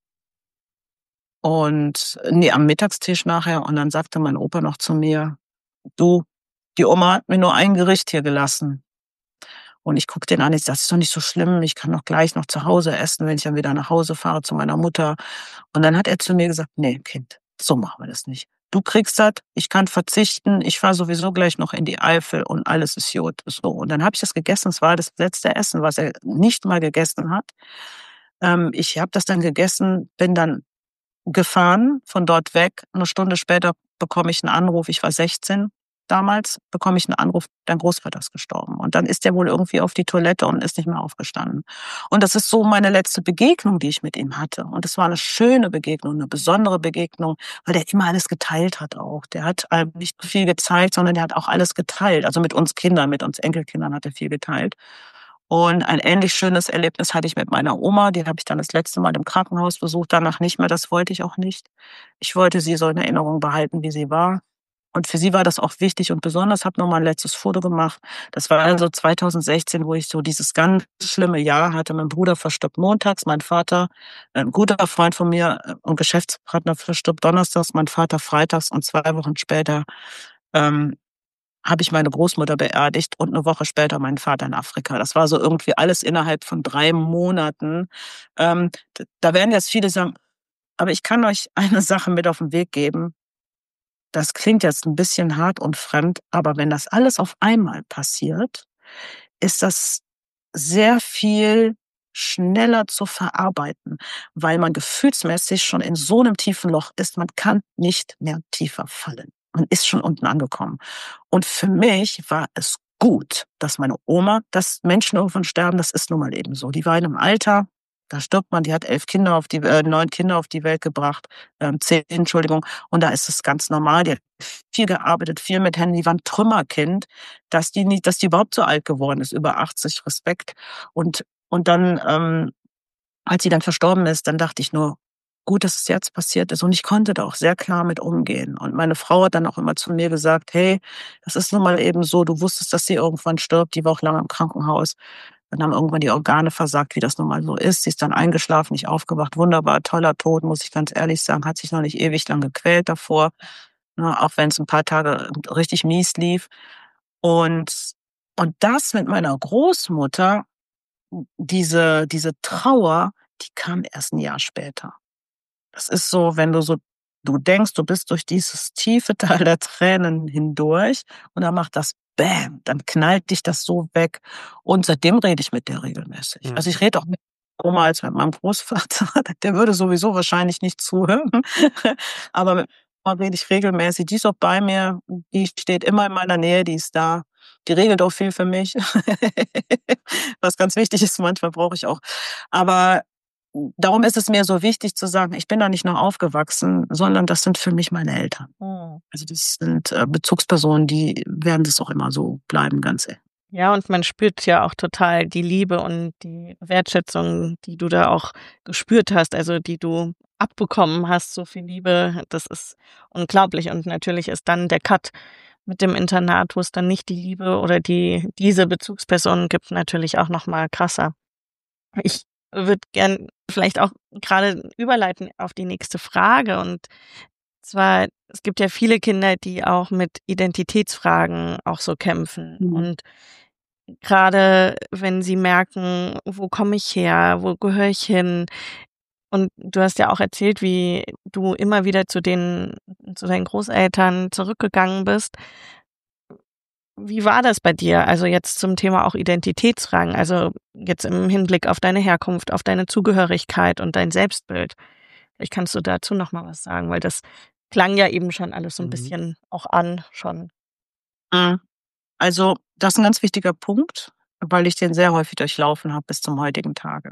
und, am Mittagstisch nachher, und dann sagte mein Opa noch zu mir, du, die Oma hat mir nur ein Gericht hier gelassen. Und ich gucke den an, ich sage, das ist doch nicht so schlimm, ich kann doch gleich noch zu Hause essen, wenn ich dann wieder nach Hause fahre zu meiner Mutter. Und dann hat er zu mir gesagt, nee, Kind, so machen wir das nicht. du kriegst das, ich kann verzichten, ich fahre sowieso gleich noch in die Eifel und alles ist gut. So. Und dann habe ich das gegessen, es war das letzte Essen, was er nicht mal gegessen hat. Ich habe das dann gegessen, bin dann gefahren von dort weg. Eine Stunde später bekomme ich einen Anruf, ich war 16 damals, bekomme ich einen Anruf, dein Großvater ist gestorben. Und dann ist der wohl irgendwie auf die Toilette und ist nicht mehr aufgestanden. Und das ist so meine letzte Begegnung, die ich mit ihm hatte. Und es war eine schöne Begegnung, eine besondere Begegnung, weil der immer alles geteilt hat auch. Der hat einem nicht viel gezeigt, sondern der hat auch alles geteilt. Also mit uns Kindern, mit uns Enkelkindern hat er viel geteilt. Und ein ähnlich schönes Erlebnis hatte ich mit meiner Oma. Die habe ich dann das letzte Mal im Krankenhaus besucht, danach nicht mehr. Das wollte ich auch nicht. Ich wollte sie so in Erinnerung behalten, wie sie war. Und für sie war das auch wichtig und besonders. Habe noch mal ein letztes Foto gemacht. Das war also 2016, wo ich so dieses ganz schlimme Jahr hatte. Mein Bruder verstirbt montags, mein Vater, ein guter Freund von mir und Geschäftspartner, verstirbt donnerstags, mein Vater freitags und 2 Wochen später ähm, habe ich meine Großmutter beerdigt und 1 Woche später meinen Vater in Afrika. Das war so irgendwie alles innerhalb von 3 Monaten. Da werden jetzt viele sagen, aber ich kann euch eine Sache mit auf den Weg geben. Das klingt jetzt ein bisschen hart und fremd, aber wenn das alles auf einmal passiert, ist das sehr viel schneller zu verarbeiten, weil man gefühlsmäßig schon in so einem tiefen Loch ist. Man kann nicht mehr tiefer fallen. Man ist schon unten angekommen. Und für mich war es gut, dass meine Oma, dass Menschen irgendwann sterben, das ist nun mal eben so. Die war in einem Alter, da stirbt man, die hat 9 Kinder auf die Welt gebracht, 10, Entschuldigung. Und da ist es ganz normal. Die hat viel gearbeitet, viel mit Händen. Die war ein Trümmerkind, dass die überhaupt so alt geworden ist, über 80, Respekt. Und dann, als sie dann verstorben ist, dann dachte ich nur, gut, dass es jetzt passiert ist. Und ich konnte da auch sehr klar mit umgehen. Und meine Frau hat dann auch immer zu mir gesagt, hey, das ist nun mal eben so, du wusstest, dass sie irgendwann stirbt. Die war auch lange im Krankenhaus. Dann haben irgendwann die Organe versagt, wie das nun mal so ist. Sie ist dann eingeschlafen, nicht aufgewacht. Wunderbar, toller Tod, muss ich ganz ehrlich sagen. Hat sich noch nicht ewig lang gequält davor, ne, auch wenn es ein paar Tage richtig mies lief. Und, und das mit meiner Großmutter, diese Trauer, die kam erst ein Jahr später. Das ist so, wenn du denkst, du bist durch dieses tiefe Tal der Tränen hindurch und dann macht das Bäm, dann knallt dich das so weg. Und seitdem rede ich mit der regelmäßig. Also ich rede auch mit Oma als mit meinem Großvater. Der würde sowieso wahrscheinlich nicht zuhören. Aber mit Oma rede ich regelmäßig. Die ist auch bei mir. Die steht immer in meiner Nähe. Die ist da. Die regelt auch viel für mich. Was ganz wichtig ist. Manchmal brauche ich auch. Aber darum ist es mir so wichtig zu sagen, ich bin da nicht nur aufgewachsen, sondern das sind für mich meine Eltern. Also das sind Bezugspersonen, die werden das auch immer so bleiben, ganz eng. Ja, und man spürt ja auch total die Liebe und die Wertschätzung, die du da auch gespürt hast, also die du abbekommen hast, so viel Liebe, das ist unglaublich. Und natürlich ist dann der Cut mit dem Internat, wo es dann nicht die Liebe oder diese Bezugspersonen gibt, natürlich auch nochmal krasser. Ich würde gern vielleicht auch gerade überleiten auf die nächste Frage. Und zwar, es gibt ja viele Kinder, die auch mit Identitätsfragen auch so kämpfen. Und gerade wenn sie merken, wo komme ich her, wo gehöre ich hin? Und du hast ja auch erzählt, wie du immer wieder zu deinen Großeltern zurückgegangen bist. Wie war das bei dir? Also jetzt zum Thema auch Identitätsfragen, also jetzt im Hinblick auf deine Herkunft, auf deine Zugehörigkeit und dein Selbstbild. Vielleicht kannst du dazu noch mal was sagen, weil das klang ja eben schon alles so ein bisschen auch an schon. Also das ist ein ganz wichtiger Punkt, weil ich den sehr häufig durchlaufen habe bis zum heutigen Tage.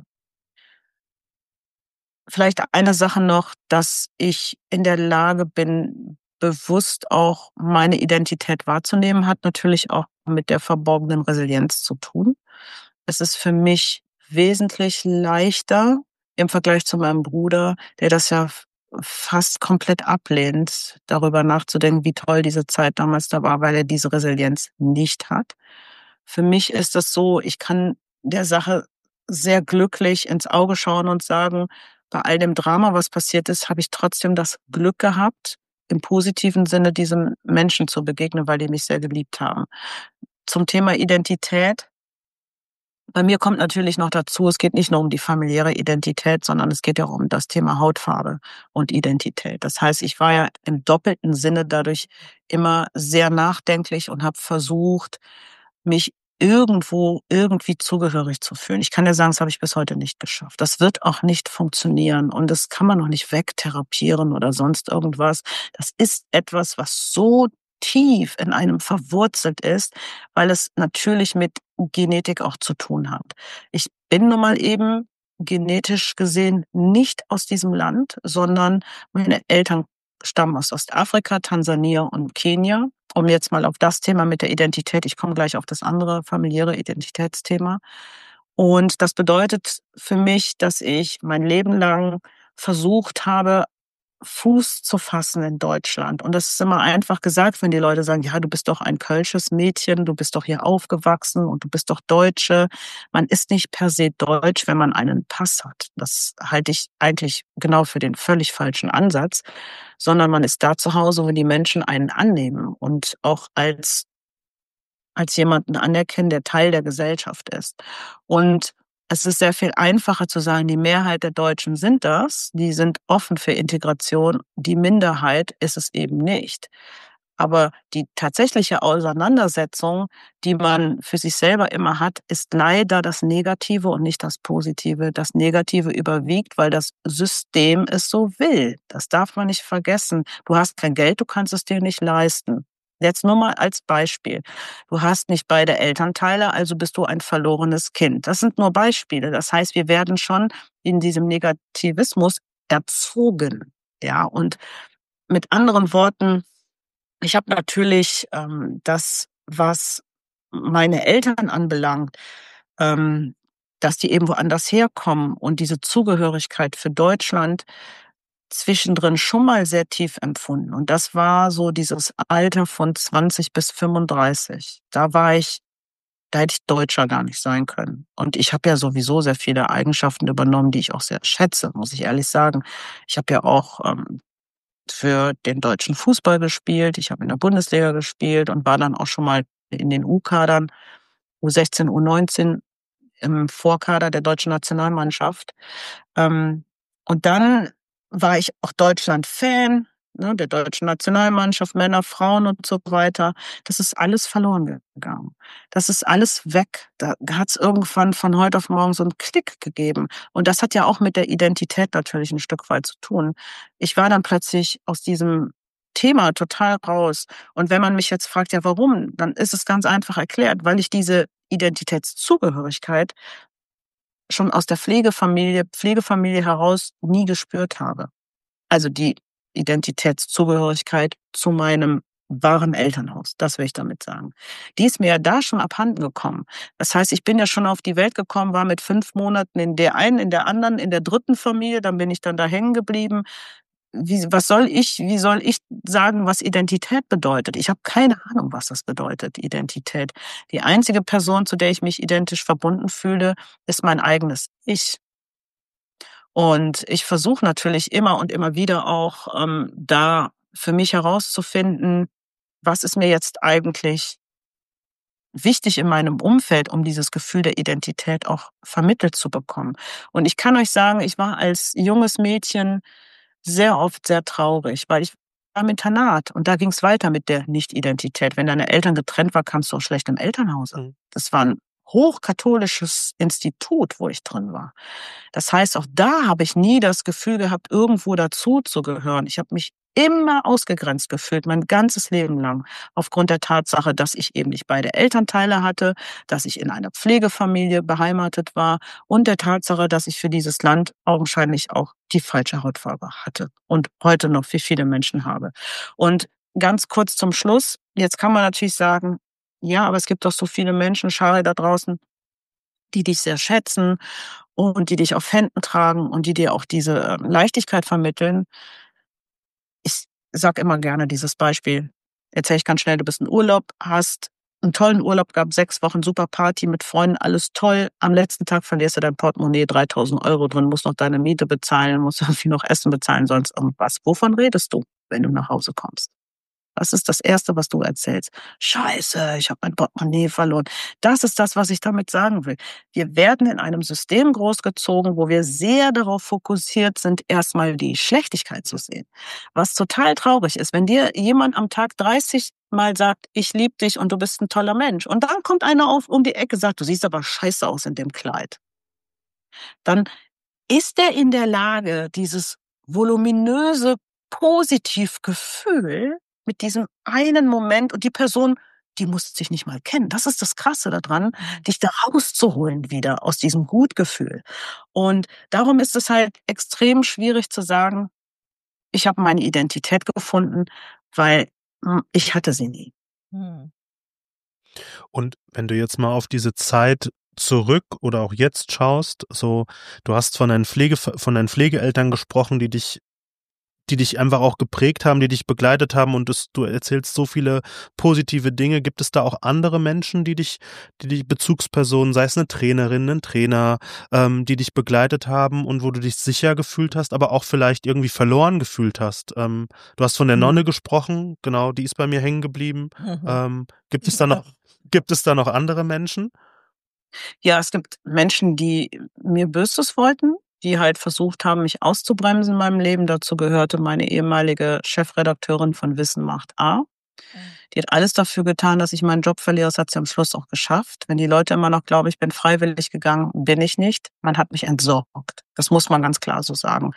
Vielleicht eine Sache noch, dass ich in der Lage bin, bewusst auch meine Identität wahrzunehmen, hat natürlich auch mit der verborgenen Resilienz zu tun. Es ist für mich wesentlich leichter im Vergleich zu meinem Bruder, der das ja fast komplett ablehnt, darüber nachzudenken, wie toll diese Zeit damals da war, weil er diese Resilienz nicht hat. Für mich ist das so, ich kann der Sache sehr glücklich ins Auge schauen und sagen, bei all dem Drama, was passiert ist, habe ich trotzdem das Glück gehabt, im positiven Sinne diesem Menschen zu begegnen, weil die mich sehr geliebt haben. Zum Thema Identität. Bei mir kommt natürlich noch dazu, es geht nicht nur um die familiäre Identität, sondern es geht ja auch um das Thema Hautfarbe und Identität. Das heißt, ich war ja im doppelten Sinne dadurch immer sehr nachdenklich und habe versucht, mich irgendwo irgendwie zugehörig zu fühlen. Ich kann dir sagen, das habe ich bis heute nicht geschafft. Das wird auch nicht funktionieren und das kann man noch nicht wegtherapieren oder sonst irgendwas. Das ist etwas, was so tief in einem verwurzelt ist, weil es natürlich mit Genetik auch zu tun hat. Ich bin nun mal eben genetisch gesehen nicht aus diesem Land, sondern meine Eltern stammen aus Ostafrika, Tansania und Kenia. Um jetzt mal auf das Thema mit der Identität, ich komme gleich auf das andere familiäre Identitätsthema. Und das bedeutet für mich, dass ich mein Leben lang versucht habe, Fuß zu fassen in Deutschland. Und das ist immer einfach gesagt, wenn die Leute sagen, ja, du bist doch ein kölsches Mädchen, du bist doch hier aufgewachsen und du bist doch Deutsche. Man ist nicht per se deutsch, wenn man einen Pass hat. Das halte ich eigentlich genau für den völlig falschen Ansatz, sondern man ist da zu Hause, wenn die Menschen einen annehmen und auch als jemanden anerkennen, der Teil der Gesellschaft ist. Und es ist sehr viel einfacher zu sagen, die Mehrheit der Deutschen sind das, die sind offen für Integration, die Minderheit ist es eben nicht. Aber die tatsächliche Auseinandersetzung, die man für sich selber immer hat, ist leider das Negative und nicht das Positive. Das Negative überwiegt, weil das System es so will. Das darf man nicht vergessen. Du hast kein Geld, du kannst es dir nicht leisten. Jetzt nur mal als Beispiel. Du hast nicht beide Elternteile, also bist du ein verlorenes Kind. Das sind nur Beispiele. Das heißt, wir werden schon in diesem Negativismus erzogen. Ja, und mit anderen Worten, ich habe natürlich das, was meine Eltern anbelangt, dass die eben woanders herkommen und diese Zugehörigkeit für Deutschland zwischendrin schon mal sehr tief empfunden. Und das war so dieses Alter von 20 bis 35. Da hätte ich Deutscher gar nicht sein können. Und ich habe ja sowieso sehr viele Eigenschaften übernommen, die ich auch sehr schätze, muss ich ehrlich sagen. Ich habe ja auch für den deutschen Fußball gespielt. Ich habe in der Bundesliga gespielt und war dann auch schon mal in den U-Kadern, U16, U19 im Vorkader der deutschen Nationalmannschaft. Und dann war ich auch Deutschland-Fan, ne, der deutschen Nationalmannschaft, Männer, Frauen und so weiter. Das ist alles verloren gegangen. Das ist alles weg. Da hat es irgendwann von heute auf morgen so einen Klick gegeben. Und das hat ja auch mit der Identität natürlich ein Stück weit zu tun. Ich war dann plötzlich aus diesem Thema total raus. Und wenn man mich jetzt fragt, ja, warum, dann ist es ganz einfach erklärt, weil ich diese Identitätszugehörigkeit schon aus der Pflegefamilie heraus nie gespürt habe. Also die Identitätszugehörigkeit zu meinem wahren Elternhaus, das will ich damit sagen. Die ist mir ja da schon abhanden gekommen. Das heißt, ich bin ja schon auf die Welt gekommen, war mit 5 Monaten in der einen, in der anderen, in der dritten Familie, dann bin ich dann da hängen geblieben. Wie soll ich sagen, was Identität bedeutet? Ich habe keine Ahnung, was das bedeutet, Identität. Die einzige Person, zu der ich mich identisch verbunden fühle, ist mein eigenes Ich. Und ich versuche natürlich immer und immer wieder auch da für mich herauszufinden, was ist mir jetzt eigentlich wichtig in meinem Umfeld, um dieses Gefühl der Identität auch vermittelt zu bekommen. Und ich kann euch sagen, ich war als junges Mädchen sehr oft sehr traurig, weil ich war im Internat und da ging es weiter mit der Nicht-Identität. Wenn deine Eltern getrennt waren, kamst du auch schlecht im Elternhaus an. Das war ein hochkatholisches Institut, wo ich drin war. Das heißt, auch da habe ich nie das Gefühl gehabt, irgendwo dazu zu gehören. Ich habe mich immer ausgegrenzt gefühlt, mein ganzes Leben lang, aufgrund der Tatsache, dass ich eben nicht beide Elternteile hatte, dass ich in einer Pflegefamilie beheimatet war und der Tatsache, dass ich für dieses Land augenscheinlich auch die falsche Hautfarbe hatte und heute noch für viele Menschen habe. Und ganz kurz zum Schluss, jetzt kann man natürlich sagen, ja, aber es gibt doch so viele Menschen, Schare da draußen, die dich sehr schätzen und die dich auf Händen tragen und die dir auch diese Leichtigkeit vermitteln. Ich sage immer gerne dieses Beispiel. Erzähle ich ganz schnell, du bist in Urlaub, hast einen tollen Urlaub gehabt, 6 Wochen, super Party mit Freunden, alles toll. Am letzten Tag verlierst du dein Portemonnaie, 3.000 € drin, musst noch deine Miete bezahlen, musst irgendwie noch Essen bezahlen, sonst irgendwas. Wovon redest du, wenn du nach Hause kommst? Was ist das Erste, was du erzählst? Scheiße, ich habe mein Portemonnaie verloren. Das ist das, was ich damit sagen will. Wir werden in einem System großgezogen, wo wir sehr darauf fokussiert sind, erstmal die Schlechtigkeit zu sehen. Was total traurig ist, wenn dir jemand am Tag 30 Mal sagt, ich liebe dich und du bist ein toller Mensch. Und dann kommt einer um die Ecke und sagt, du siehst aber scheiße aus in dem Kleid. Dann ist er in der Lage, dieses voluminöse Positivgefühl mit diesem einen Moment, und die Person, die muss sich nicht mal kennen. Das ist das Krasse daran, dich da rauszuholen wieder aus diesem Gutgefühl. Und darum ist es halt extrem schwierig zu sagen, ich habe meine Identität gefunden, weil ich hatte sie nie. Hm. Und wenn du jetzt mal auf diese Zeit zurück oder auch jetzt schaust, so, du hast von deinen Pflegeeltern gesprochen, die dich einfach auch geprägt haben, die dich begleitet haben, und du erzählst so viele positive Dinge. Gibt es da auch andere Menschen, die Bezugspersonen, sei es eine Trainerin, ein Trainer, die dich begleitet haben und wo du dich sicher gefühlt hast, aber auch vielleicht irgendwie verloren gefühlt hast? Du hast von der Nonne gesprochen, genau, die ist bei mir hängen geblieben. Gibt es da noch andere Menschen? Ja, es gibt Menschen, die mir Böses wollten, die halt versucht haben, mich auszubremsen in meinem Leben. Dazu gehörte meine ehemalige Chefredakteurin von Wissen macht A. Die hat alles dafür getan, dass ich meinen Job verliere. Das hat sie am Schluss auch geschafft. Wenn die Leute immer noch glauben, ich bin freiwillig gegangen, bin ich nicht. Man hat mich entsorgt. Das muss man ganz klar so sagen.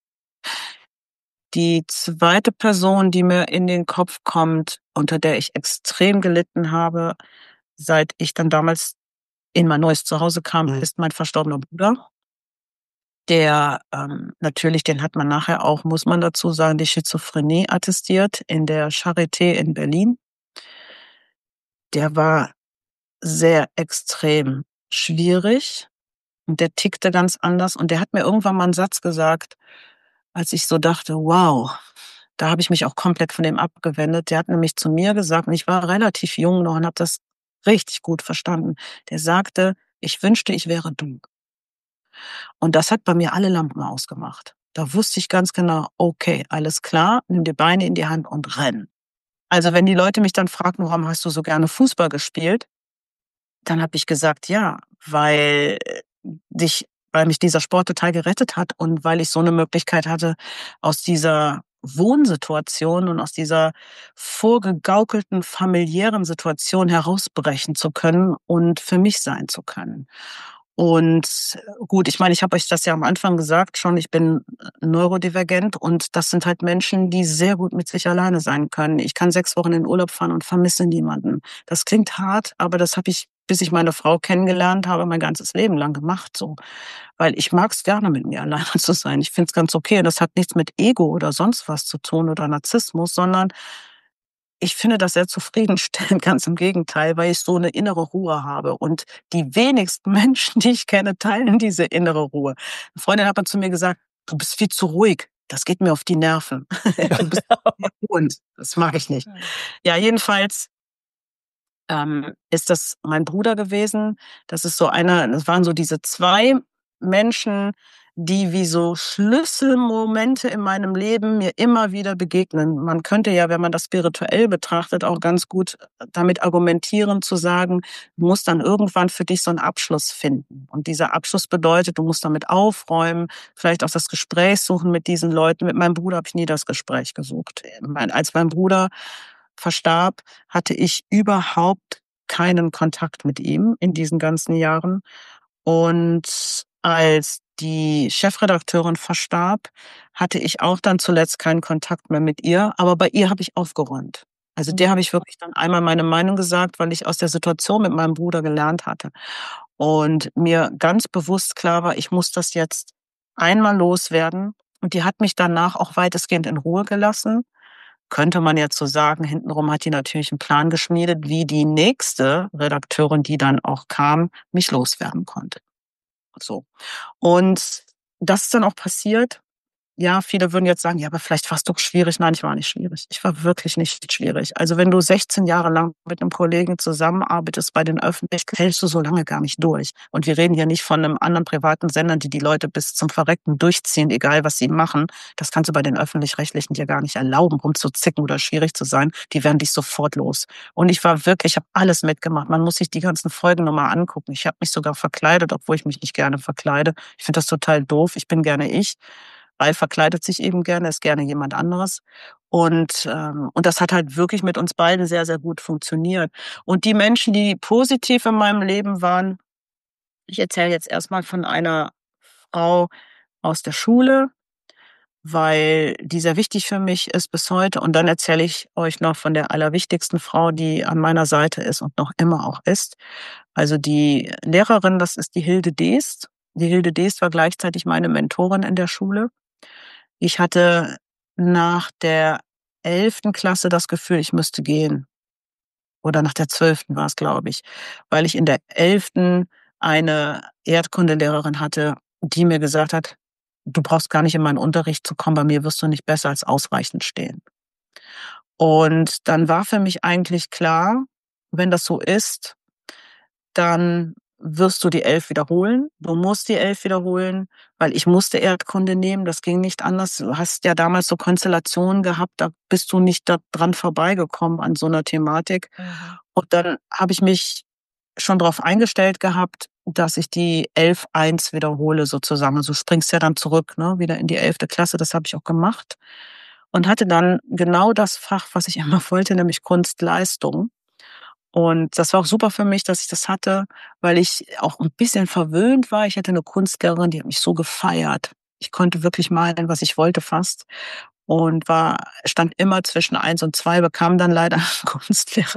Die zweite Person, die mir in den Kopf kommt, unter der ich extrem gelitten habe, seit ich dann damals in mein neues Zuhause kam, ist mein verstorbener Bruder. Der natürlich, den hat man nachher auch, muss man dazu sagen, die Schizophrenie attestiert in der Charité in Berlin. Der war sehr extrem schwierig und der tickte ganz anders. Und der hat mir irgendwann mal einen Satz gesagt, als ich so dachte, wow, da habe ich mich auch komplett von dem abgewendet. Der hat nämlich zu mir gesagt, und ich war relativ jung noch und habe das richtig gut verstanden. Der sagte, ich wünschte, ich wäre du. Und das hat bei mir alle Lampen ausgemacht. Da wusste ich ganz genau, okay, alles klar, nimm die Beine in die Hand und renn. Also wenn die Leute mich dann fragten, warum hast du so gerne Fußball gespielt? Dann habe ich gesagt, ja, weil mich dieser Sport total gerettet hat und weil ich so eine Möglichkeit hatte, aus dieser Wohnsituation und aus dieser vorgegaukelten familiären Situation herausbrechen zu können und für mich sein zu können. Und gut, ich meine, ich habe euch das ja am Anfang gesagt schon, ich bin neurodivergent und das sind halt Menschen, die sehr gut mit sich alleine sein können. Ich kann 6 Wochen in den Urlaub fahren und vermisse niemanden. Das klingt hart, aber das habe ich, bis ich meine Frau kennengelernt habe, mein ganzes Leben lang gemacht so. Weil ich mag es gerne, mit mir alleine zu sein. Ich finde es ganz okay. Und das hat nichts mit Ego oder sonst was zu tun oder Narzissmus, sondern ich finde das sehr zufriedenstellend, ganz im Gegenteil, weil ich so eine innere Ruhe habe. Und die wenigsten Menschen, die ich kenne, teilen diese innere Ruhe. Eine Freundin hat mal zu mir gesagt, du bist viel zu ruhig. Das geht mir auf die Nerven. Du bist und das mag ich nicht. Ja, jedenfalls ist das mein Bruder gewesen. Das waren so diese 2 Menschen, die wie so Schlüsselmomente in meinem Leben mir immer wieder begegnen. Man könnte ja, wenn man das spirituell betrachtet, auch ganz gut damit argumentieren, zu sagen, du musst dann irgendwann für dich so einen Abschluss finden. Und dieser Abschluss bedeutet, du musst damit aufräumen, vielleicht auch das Gespräch suchen mit diesen Leuten. Mit meinem Bruder habe ich nie das Gespräch gesucht. Als mein Bruder verstarb, hatte ich überhaupt keinen Kontakt mit ihm in diesen ganzen Jahren. Und als die Chefredakteurin verstarb, hatte ich auch dann zuletzt keinen Kontakt mehr mit ihr. Aber bei ihr habe ich aufgeräumt. Also der habe ich wirklich dann einmal meine Meinung gesagt, weil ich aus der Situation mit meinem Bruder gelernt hatte. Und mir ganz bewusst klar war, ich muss das jetzt einmal loswerden. Und die hat mich danach auch weitestgehend in Ruhe gelassen. Könnte man jetzt so sagen, hintenrum hat die natürlich einen Plan geschmiedet, wie die nächste Redakteurin, die dann auch kam, mich loswerden konnte. So. Und das ist dann auch passiert. ja, viele würden jetzt sagen, ja, aber vielleicht warst du schwierig. Nein, ich war nicht schwierig. Ich war wirklich nicht schwierig. Also wenn du 16 Jahre lang mit einem Kollegen zusammenarbeitest bei den Öffentlichen, hältst du so lange gar nicht durch. Und wir reden hier nicht von einem anderen privaten Sendern, die Leute bis zum Verrecken durchziehen, egal was sie machen. Das kannst du bei den Öffentlich-Rechtlichen dir gar nicht erlauben, rumzuzicken oder schwierig zu sein. Die werden dich sofort los. Und ich war wirklich, ich habe alles mitgemacht. Man muss sich die ganzen Folgen nochmal angucken. Ich habe mich sogar verkleidet, obwohl ich mich nicht gerne verkleide. Ich finde das total doof. Ich bin gerne ich. Ralf verkleidet sich eben gerne, ist gerne jemand anderes. Und das hat halt wirklich mit uns beiden sehr, sehr gut funktioniert. Und die Menschen, die positiv in meinem Leben waren, ich erzähle jetzt erstmal von einer Frau aus der Schule, weil die sehr wichtig für mich ist bis heute. Und dann erzähle ich euch noch von der allerwichtigsten Frau, die an meiner Seite ist und noch immer auch ist. Also die Lehrerin, das ist die Hilde Deest. Die Hilde Deest war gleichzeitig meine Mentorin in der Schule. Ich hatte nach der 11. Klasse das Gefühl, ich müsste gehen. Oder nach der 12. war es, glaube ich. Weil ich in der 11. eine Erdkundelehrerin hatte, die mir gesagt hat, du brauchst gar nicht in meinen Unterricht zu kommen, bei mir wirst du nicht besser als ausreichend stehen. Und dann war für mich eigentlich klar, wenn das so ist, dann wirst du die 11 wiederholen. Du musst die 11 wiederholen, weil ich musste Erdkunde nehmen. Das ging nicht anders. Du hast ja damals so Konstellationen gehabt, da bist du nicht da dran vorbeigekommen an so einer Thematik. Und dann habe ich mich schon darauf eingestellt gehabt, dass ich die 11.1 wiederhole sozusagen. Also du springst ja dann zurück, ne, wieder in die 11. Klasse. Das habe ich auch gemacht. Und hatte dann genau das Fach, was ich immer wollte, nämlich Kunstleistung. Und das war auch super für mich, dass ich das hatte, weil ich auch ein bisschen verwöhnt war. Ich hatte eine Kunstlehrerin, die hat mich so gefeiert. Ich konnte wirklich malen, was ich wollte fast und stand immer zwischen 1 und 2, bekam dann leider einen Kunstlehrer,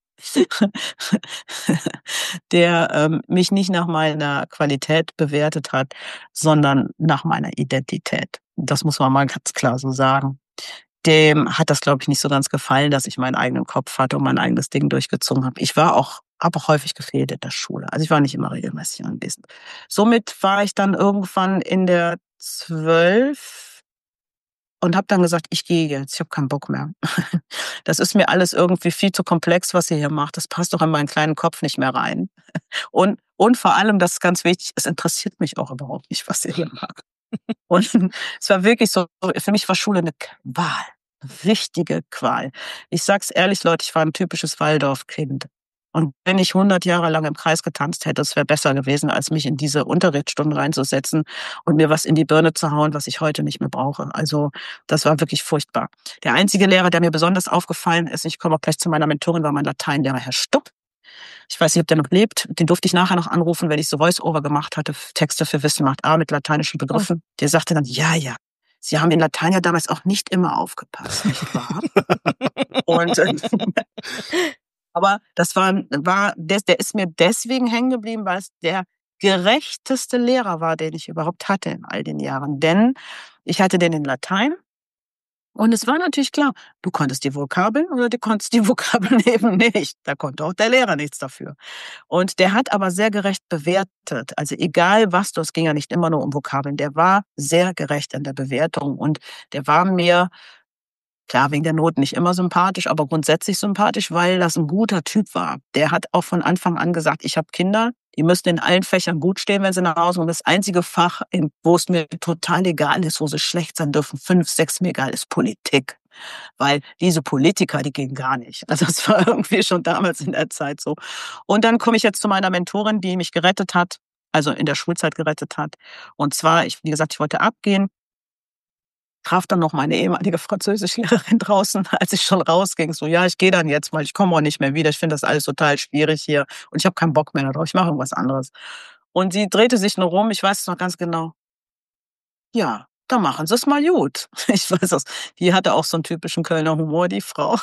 der, mich nicht nach meiner Qualität bewertet hat, sondern nach meiner Identität. Das muss man mal ganz klar so sagen. Dem hat das, glaube ich, nicht so ganz gefallen, dass ich meinen eigenen Kopf hatte und mein eigenes Ding durchgezogen habe. Habe auch häufig gefehlt in der Schule. Also ich war nicht immer regelmäßig anwesend. Somit war ich dann irgendwann in der 12 und habe dann gesagt, ich gehe jetzt, ich habe keinen Bock mehr. Das ist mir alles irgendwie viel zu komplex, was ihr hier macht. Das passt doch in meinen kleinen Kopf nicht mehr rein. Und vor allem, das ist ganz wichtig, es interessiert mich auch überhaupt nicht, was ihr hier macht. Und es war wirklich so, für mich war Schule eine Qual, eine richtige Qual. Ich sag's ehrlich, Leute, ich war ein typisches Waldorfkind. Und wenn ich 100 Jahre lang im Kreis getanzt hätte, es wäre besser gewesen, als mich in diese Unterrichtsstunden reinzusetzen und mir was in die Birne zu hauen, was ich heute nicht mehr brauche. Also das war wirklich furchtbar. Der einzige Lehrer, der mir besonders aufgefallen ist, ich komme auch gleich zu meiner Mentorin, war mein Lateinlehrer, Herr Stupp. Ich weiß nicht, ob der noch lebt. Den durfte ich nachher noch anrufen, wenn ich so Voice-Over gemacht hatte, Texte für Wissen macht A mit lateinischen Begriffen. Der sagte dann, ja, Sie haben in Latein ja damals auch nicht immer aufgepasst, nicht wahr? Und aber das der ist mir deswegen hängen geblieben, weil es der gerechteste Lehrer war, den ich überhaupt hatte in all den Jahren. Denn ich hatte den in Latein. Und es war natürlich klar, du konntest die Vokabeln oder du konntest die Vokabeln eben nicht. Da konnte auch der Lehrer nichts dafür. Und der hat aber sehr gerecht bewertet. Also egal was es ging ja nicht immer nur um Vokabeln. Der war sehr gerecht in der Bewertung und der war mir, klar, wegen der Noten nicht immer sympathisch, aber grundsätzlich sympathisch, weil das ein guter Typ war. Der hat auch von Anfang an gesagt, ich habe Kinder, die müssen in allen Fächern gut stehen, wenn sie nach Hause kommen. Das einzige Fach, wo es mir total egal ist, wo sie schlecht sein dürfen, 5, 6 mir egal, ist Politik. Weil diese Politiker, die gehen gar nicht. Also das war irgendwie schon damals in der Zeit so. Und dann komme ich jetzt zu meiner Mentorin, die mich gerettet hat, also in der Schulzeit gerettet hat. Und zwar, wie gesagt, ich wollte abgehen, traf dann noch meine ehemalige Französischlehrerin draußen, als ich schon rausging. So, ja, ich gehe dann jetzt mal, ich komme auch nicht mehr wieder. Ich finde das alles total schwierig hier und ich habe keinen Bock mehr darauf. Ich mache irgendwas anderes. Und sie drehte sich nur rum, ich weiß es noch ganz genau. Ja, dann machen Sie es mal gut. Ich weiß das. Die hatte auch so einen typischen Kölner Humor, die Frau.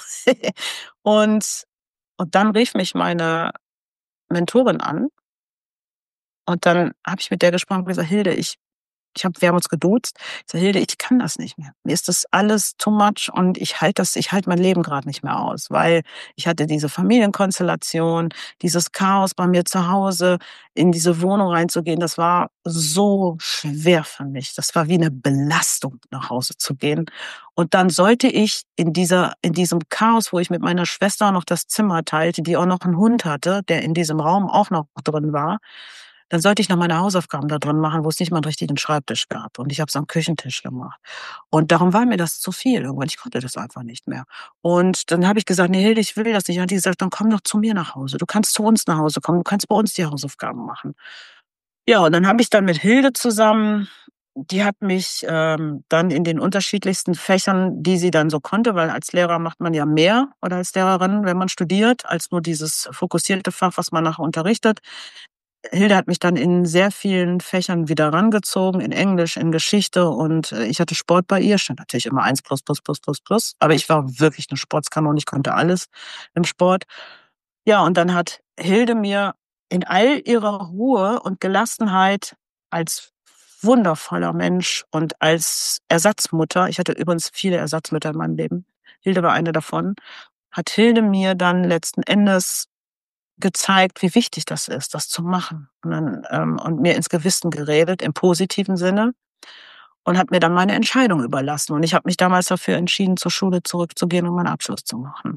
Und dann rief mich meine Mentorin an und dann habe ich mit der gesprochen und gesagt, Hilde, ich wir haben uns geduzt. Ich sage, Hilde, ich kann das nicht mehr. Mir ist das alles too much und ich halte mein Leben gerade nicht mehr aus, weil ich hatte diese Familienkonstellation, dieses Chaos bei mir zu Hause, in diese Wohnung reinzugehen. Das war so schwer für mich. Das war wie eine Belastung, nach Hause zu gehen. Und dann sollte ich in diesem Chaos, wo ich mit meiner Schwester noch das Zimmer teilte, die auch noch einen Hund hatte, der in diesem Raum auch noch drin war, dann sollte ich noch meine Hausaufgaben da drin machen, wo es nicht mal einen richtigen Schreibtisch gab. Und ich habe es am Küchentisch gemacht. Und darum war mir das zu viel irgendwann. Ich konnte das einfach nicht mehr. Und dann habe ich gesagt, nee, Hilde, ich will das nicht. Und die gesagt, dann komm doch zu mir nach Hause. Du kannst zu uns nach Hause kommen. Du kannst bei uns die Hausaufgaben machen. Ja, und dann habe ich dann mit Hilde zusammen, die hat mich dann in den unterschiedlichsten Fächern, die sie dann so konnte, weil als Lehrer macht man ja mehr oder als Lehrerin, wenn man studiert, als nur dieses fokussierte Fach, was man nachher unterrichtet. Hilde hat mich dann in sehr vielen Fächern wieder rangezogen, in Englisch, in Geschichte und ich hatte Sport bei ihr, stand natürlich immer 1 plus, plus, plus, plus, plus, aber ich war wirklich eine Sportskanone und ich konnte alles im Sport. Ja, und dann hat Hilde mir in all ihrer Ruhe und Gelassenheit als wundervoller Mensch und als Ersatzmutter, ich hatte übrigens viele Ersatzmütter in meinem Leben, Hilde war eine davon, hat Hilde mir dann letzten Endes gezeigt, wie wichtig das ist, das zu machen. Und dann und mir ins Gewissen geredet, im positiven Sinne, und hat mir dann meine Entscheidung überlassen. Und ich habe mich damals dafür entschieden, zur Schule zurückzugehen und meinen Abschluss zu machen.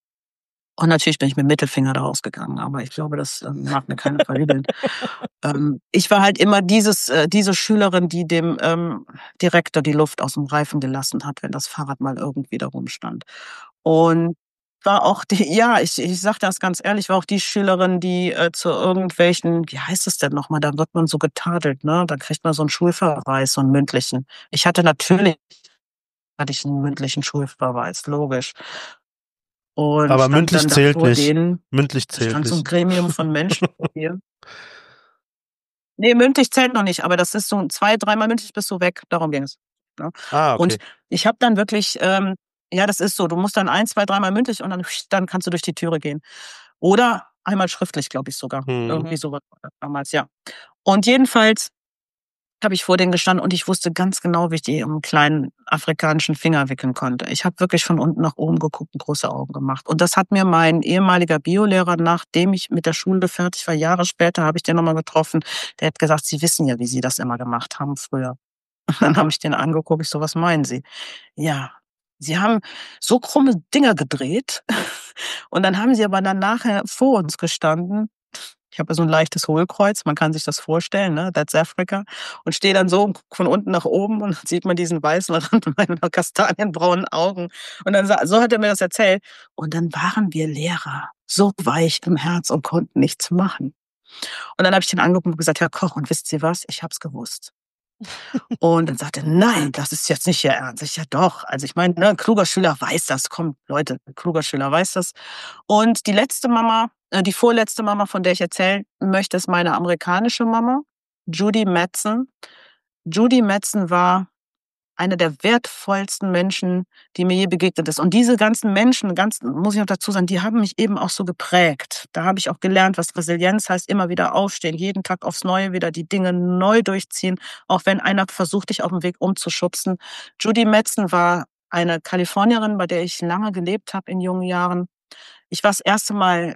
Und natürlich bin ich mit dem Mittelfinger da rausgegangen, aber ich glaube, das mag mir keiner verübeln. Ich war halt immer diese Schülerin, die dem Direktor die Luft aus dem Reifen gelassen hat, wenn das Fahrrad mal irgendwie da rumstand. Und war auch ich sage das ganz ehrlich, war auch die Schülerin, die zu irgendwelchen, wie heißt es denn nochmal, da wird man so getadelt, ne? Da kriegt man so einen Schulverweis, so einen mündlichen. Hatte ich einen mündlichen Schulverweis, logisch. Und Aber stand mündlich dann da zählt vor nicht. denen, Mündlich zählt stand so ein nicht. Gremium von Menschen vor mir. Nee, mündlich zählt noch nicht, aber das ist so 2-, 3-mal mündlich bist du weg. Darum ging es. Ne? Ah, okay. Und ich habe dann wirklich, ja, das ist so, du musst dann 1-, 2-, 3-mal mündlich und dann kannst du durch die Türe gehen. Oder einmal schriftlich, glaube ich sogar. Irgendwie sowas war das damals, ja. Und jedenfalls habe ich vor denen gestanden und ich wusste ganz genau, wie ich die um einen kleinen afrikanischen Finger wickeln konnte. Ich habe wirklich von unten nach oben geguckt und große Augen gemacht. Und das hat mir mein ehemaliger Biolehrer, nachdem ich mit der Schule fertig war, Jahre später, habe ich den nochmal getroffen. Der hat gesagt, Sie wissen ja, wie Sie das immer gemacht haben früher. Und dann habe ich den angeguckt, ich so, was meinen Sie? Ja, Sie haben so krumme Dinger gedreht. Und dann haben Sie aber dann nachher vor uns gestanden. Ich habe so ein leichtes Hohlkreuz, man kann sich das vorstellen, ne? That's Africa. Und stehe dann so von unten nach oben und dann sieht man diesen weißen Rand mit meinen kastanienbraunen Augen. Und dann so hat er mir das erzählt. Und dann waren wir Lehrer so weich im Herz und konnten nichts machen. Und dann habe ich den angeguckt und gesagt, Herr Koch, und wisst ihr was? Ich habe es gewusst. Und dann sagte er, nein, das ist jetzt nicht Ihr Ernst. Ich ja doch. Also ich meine, ne, ein kluger Schüler weiß das. Komm, Leute, ein kluger Schüler weiß das. Und die vorletzte Mama, von der ich erzählen möchte, ist meine amerikanische Mama, Judy Madsen. Judy Madsen war eine der wertvollsten Menschen, die mir je begegnet ist. Und diese ganzen Menschen, muss ich noch dazu sagen, die haben mich eben auch so geprägt. Da habe ich auch gelernt, was Resilienz heißt, immer wieder aufstehen, jeden Tag aufs Neue wieder die Dinge neu durchziehen, auch wenn einer versucht, dich auf dem Weg umzuschubsen. Judy Madsen war eine Kalifornierin, bei der ich lange gelebt habe in jungen Jahren. Ich war das erste Mal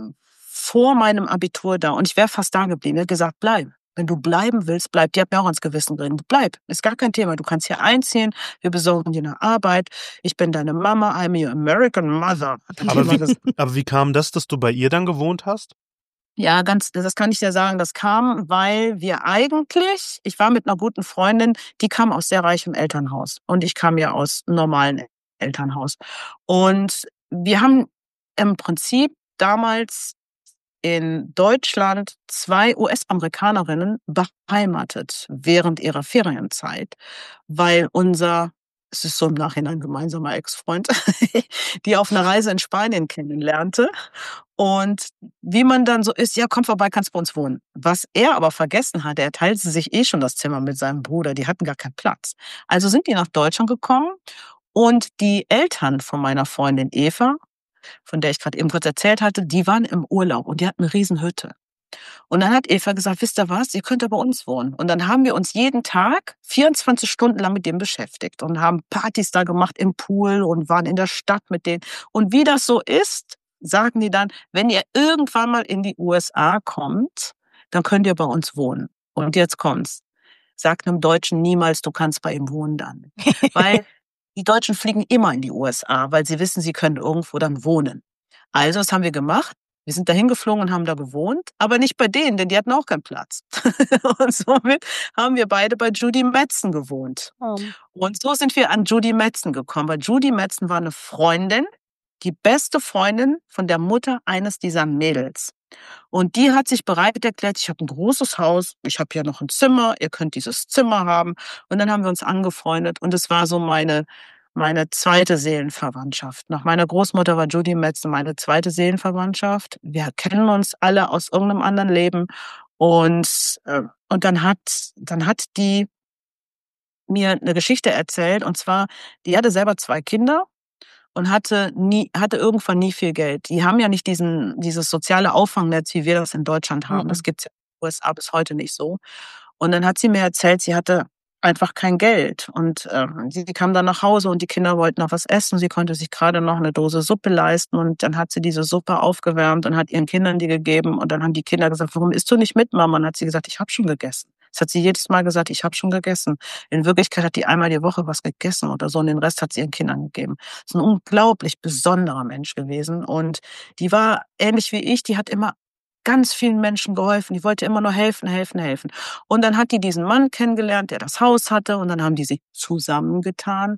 vor meinem Abitur da und ich wäre fast da geblieben. Er hat gesagt, bleib. Wenn du bleiben willst, bleib. Die hat mir auch ins Gewissen geredet. Bleib, ist gar kein Thema. Du kannst hier einziehen, wir besorgen dir eine Arbeit. Ich bin deine Mama, I'm your American mother. Aber wie kam das, dass du bei ihr dann gewohnt hast? Ja, das kann ich dir sagen. Das kam, weil ich war mit einer guten Freundin, die kam aus sehr reichem Elternhaus. Und ich kam ja aus einem normalen Elternhaus. Und wir haben im Prinzip damals in Deutschland 2 US-Amerikanerinnen beheimatet während ihrer Ferienzeit, weil es ist so im Nachhinein gemeinsamer Ex-Freund, die auf einer Reise in Spanien kennenlernte. Und wie man dann so ist, ja, komm vorbei, kannst bei uns wohnen. Was er aber vergessen hatte, er teilte sich schon das Zimmer mit seinem Bruder, die hatten gar keinen Platz. Also sind die nach Deutschland gekommen und die Eltern von meiner Freundin Eva, von der ich gerade eben kurz erzählt hatte, die waren im Urlaub und die hatten eine Riesenhütte. Und dann hat Eva gesagt, wisst ihr was, ihr könnt ja bei uns wohnen. Und dann haben wir uns jeden Tag 24 Stunden lang mit dem beschäftigt und haben Partys da gemacht im Pool und waren in der Stadt mit denen. Und wie das so ist, sagen die dann, wenn ihr irgendwann mal in die USA kommt, dann könnt ihr bei uns wohnen. Und jetzt kommt's. Sagt einem Deutschen niemals, du kannst bei ihm wohnen dann. Weil die Deutschen fliegen immer in die USA, weil sie wissen, sie können irgendwo dann wohnen. Also, was haben wir gemacht? Wir sind da hingeflogen und haben da gewohnt, aber nicht bei denen, denn die hatten auch keinen Platz. Und somit haben wir beide bei Judy Metzen gewohnt. Und so sind wir an Judy Metzen gekommen, weil Judy Metzen war eine Freundin, die beste Freundin von der Mutter eines dieser Mädels. Und die hat sich bereit erklärt, ich habe ein großes Haus, ich habe hier noch ein Zimmer, ihr könnt dieses Zimmer haben. Und dann haben wir uns angefreundet und es war so meine zweite Seelenverwandtschaft. Nach meiner Großmutter war Judy Metzen meine zweite Seelenverwandtschaft. Wir kennen uns alle aus irgendeinem anderen Leben. Und dann hat die mir eine Geschichte erzählt. Und zwar, die hatte selber 2 Kinder und hatte irgendwann nie viel Geld. Die haben ja nicht dieses soziale Auffangnetz, wie wir das in Deutschland haben. Das gibt's ja in den USA bis heute nicht so. Und dann hat sie mir erzählt, sie hatte einfach kein Geld. Und sie kam dann nach Hause und die Kinder wollten noch was essen. Sie konnte sich gerade noch eine Dose Suppe leisten. Und dann hat sie diese Suppe aufgewärmt und hat ihren Kindern die gegeben. Und dann haben die Kinder gesagt, warum isst du nicht mit, Mama? Und dann hat sie gesagt, ich habe schon gegessen. Das hat sie jedes Mal gesagt, ich habe schon gegessen. In Wirklichkeit hat die einmal die Woche was gegessen oder so und den Rest hat sie ihren Kindern gegeben. Das ist ein unglaublich besonderer Mensch gewesen. Und die war ähnlich wie ich, die hat immer ganz vielen Menschen geholfen. Die wollte immer nur helfen, helfen, helfen. Und dann hat die diesen Mann kennengelernt, der das Haus hatte. Und dann haben die sich zusammengetan.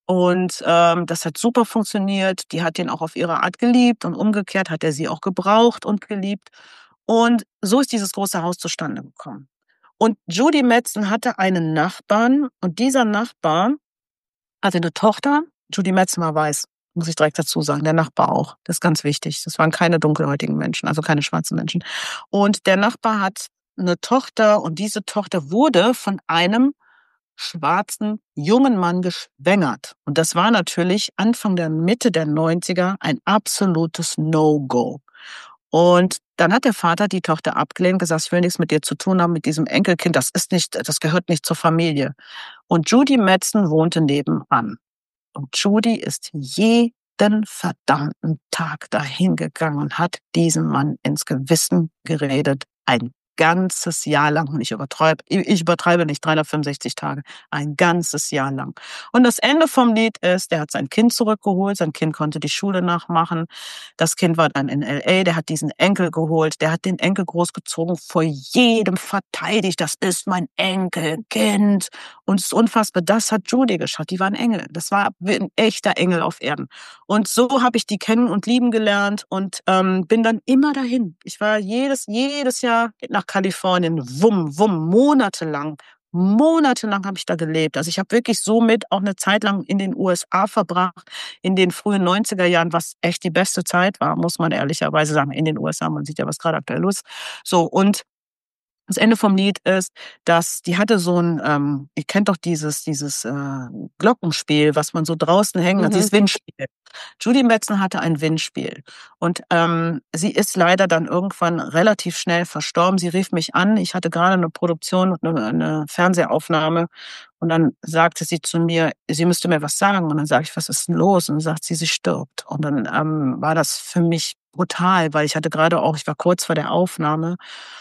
Und das hat super funktioniert. Die hat den auch auf ihre Art geliebt. Und umgekehrt hat er sie auch gebraucht und geliebt. Und so ist dieses große Haus zustande gekommen. Und Judy Metzen hatte einen Nachbarn. Und dieser Nachbar hatte eine Tochter. Judy Metzen war weiß. Muss ich direkt dazu sagen, der Nachbar auch. Das ist ganz wichtig. Das waren keine dunkelhäutigen Menschen, also keine schwarzen Menschen. Und der Nachbar hat eine Tochter und diese Tochter wurde von einem schwarzen jungen Mann geschwängert. Und das war natürlich Anfang der Mitte der 90er ein absolutes No-Go. Und dann hat der Vater die Tochter abgelehnt, gesagt, ich will nichts mit dir zu tun haben, mit diesem Enkelkind. Das gehört nicht zur Familie. Und Judy Metzen wohnte nebenan. Und Judy ist jeden verdammten Tag dahin gegangen und hat diesem Mann ins Gewissen geredet. Ein ganzes Jahr lang. Und ich übertreibe nicht, 365 Tage. Ein ganzes Jahr lang. Und das Ende vom Lied ist, der hat sein Kind zurückgeholt. Sein Kind konnte die Schule nachmachen. Das Kind war dann in L.A. Der hat diesen Enkel geholt. Der hat den Enkel großgezogen, vor jedem verteidigt. Das ist mein Enkelkind. Und es ist unfassbar. Das hat Judy geschafft. Die war ein Engel. Das war ein echter Engel auf Erden. Und so habe ich die kennen und lieben gelernt und bin dann immer dahin. Ich war jedes Jahr nach Kalifornien, monatelang habe ich da gelebt. Also ich habe wirklich somit auch eine Zeit lang in den USA verbracht, in den frühen 90er Jahren, was echt die beste Zeit war, muss man ehrlicherweise sagen, in den USA. Man sieht ja, was gerade aktuell ist. So, und das Ende vom Lied ist, dass die hatte so ein, ihr kennt doch dieses Glockenspiel, was man so draußen hängen hat, dieses Windspiel. Judy Metzen hatte ein Windspiel und sie ist leider dann irgendwann relativ schnell verstorben. Sie rief mich an, ich hatte gerade eine Produktion, eine Fernsehaufnahme und dann sagte sie zu mir, sie müsste mir was sagen und dann sage ich, was ist denn los? Und dann sagt sie, sie stirbt. Und dann war das für mich brutal, weil ich war kurz vor der Aufnahme.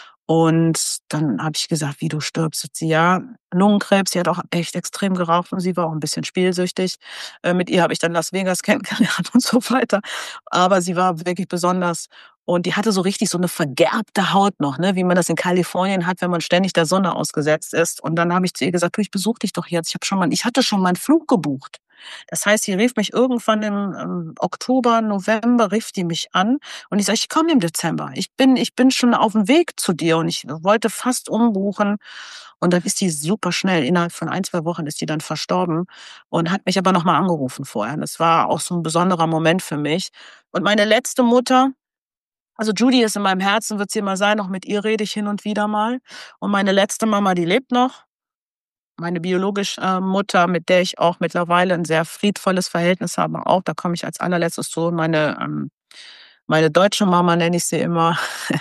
Und dann habe ich gesagt, wie du stirbst. Sagt sie, ja, Lungenkrebs. Sie hat auch echt extrem geraucht und sie war auch ein bisschen spielsüchtig. Mit ihr habe ich dann Las Vegas kennengelernt und so weiter. Aber sie war wirklich besonders. Und die hatte so richtig so eine vergerbte Haut noch, ne, wie man das in Kalifornien hat, wenn man ständig der Sonne ausgesetzt ist. Und dann habe ich zu ihr gesagt, du, ich besuche dich doch jetzt. Ich hatte schon meinen Flug gebucht. Das heißt, sie rief mich irgendwann im Oktober, November, rief die mich an und ich sage, ich komme im Dezember. Ich bin schon auf dem Weg zu dir und ich wollte fast umbuchen. Und dann ist die super schnell, innerhalb von 1-2 Wochen ist die dann verstorben und hat mich aber nochmal angerufen vorher. Das war auch so ein besonderer Moment für mich. Und meine letzte Mutter, also Judy ist in meinem Herzen, wird sie immer sein, auch mit ihr rede ich hin und wieder mal. Und meine letzte Mama, die lebt noch. Meine biologische Mutter, mit der ich auch mittlerweile ein sehr friedvolles Verhältnis habe, auch, da komme ich als allerletztes zu. Meine deutsche Mama nenne ich sie immer.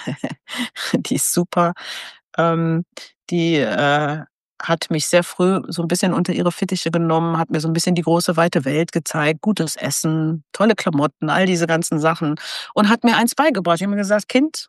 Die ist super. Ähm, die hat mich sehr früh so ein bisschen unter ihre Fittiche genommen, hat mir so ein bisschen die große, weite Welt gezeigt, gutes Essen, tolle Klamotten, all diese ganzen Sachen und hat mir eins beigebracht. Die hat mir gesagt: „Kind,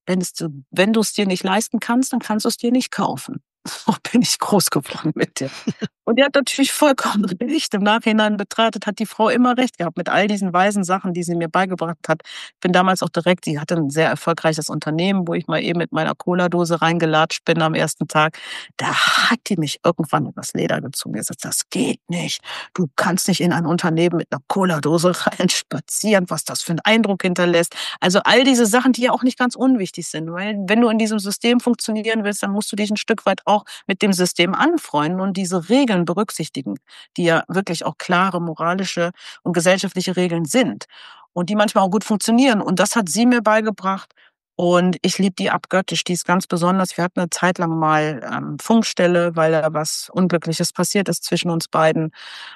wenn du es dir nicht leisten kannst, dann kannst du es dir nicht kaufen.“ So bin ich groß geworden mit der. Und die hat natürlich vollkommen recht. Im Nachhinein betrachtet hat die Frau immer recht gehabt mit all diesen weisen Sachen, die sie mir beigebracht hat. Ich bin damals auch direkt, die hatte ein sehr erfolgreiches Unternehmen, wo ich mal eben mit meiner Cola-Dose reingelatscht bin am ersten Tag. Da hat die mich irgendwann übers Leder gezogen. Gesagt: „Das geht nicht. Du kannst nicht in ein Unternehmen mit einer Cola-Dose reinspazieren, was das für 'n Eindruck hinterlässt.“ Also, all diese Sachen, die ja auch nicht ganz unwichtig sind, weil wenn du in diesem System funktionieren willst, dann musst du dich ein Stück weit auch mit dem System anfreunden und diese Regeln berücksichtigen, die ja wirklich auch klare moralische und gesellschaftliche Regeln sind und die manchmal auch gut funktionieren. Und das hat sie mir beigebracht und ich liebe die abgöttisch. Die ist ganz besonders. Wir hatten eine Zeit lang mal, Funkstelle, weil da was Unglückliches passiert ist zwischen uns beiden,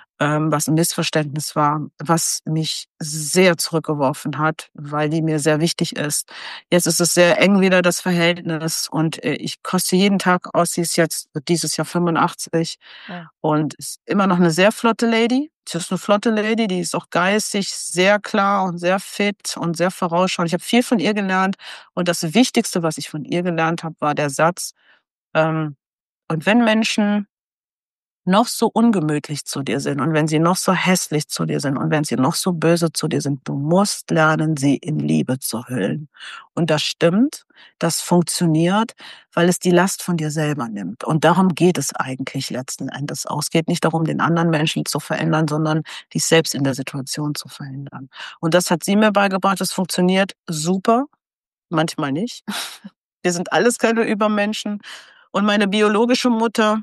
was ein Missverständnis war, was mich sehr zurückgeworfen hat, weil die mir sehr wichtig ist. Jetzt ist es sehr eng wieder das Verhältnis und, ich koste jeden Tag aus. Sie ist jetzt wird dieses Jahr 85 Ja. und ist immer noch eine sehr flotte Lady. Sie ist 'ne flotte Lady, die ist auch geistig sehr klar und sehr fit und sehr vorausschauend. Ich habe viel von ihr gelernt und das Wichtigste, was ich von ihr gelernt habe, war der Satz, ähm: „Und wenn Menschen noch so ungemütlich zu dir sind und wenn sie noch so hässlich zu dir sind und wenn sie noch so böse zu dir sind, du musst lernen, sie in Liebe zu hüllen.“ Und das stimmt, das funktioniert, weil es die Last von dir selber nimmt. Und darum geht es eigentlich letzten Endes auch. Es geht nicht darum, den anderen Menschen zu verändern, sondern dich selbst in der Situation zu verändern. Und das hat sie mir beigebracht. Das funktioniert super, manchmal nicht. Wir sind alles keine Übermenschen. Und meine biologische Mutter,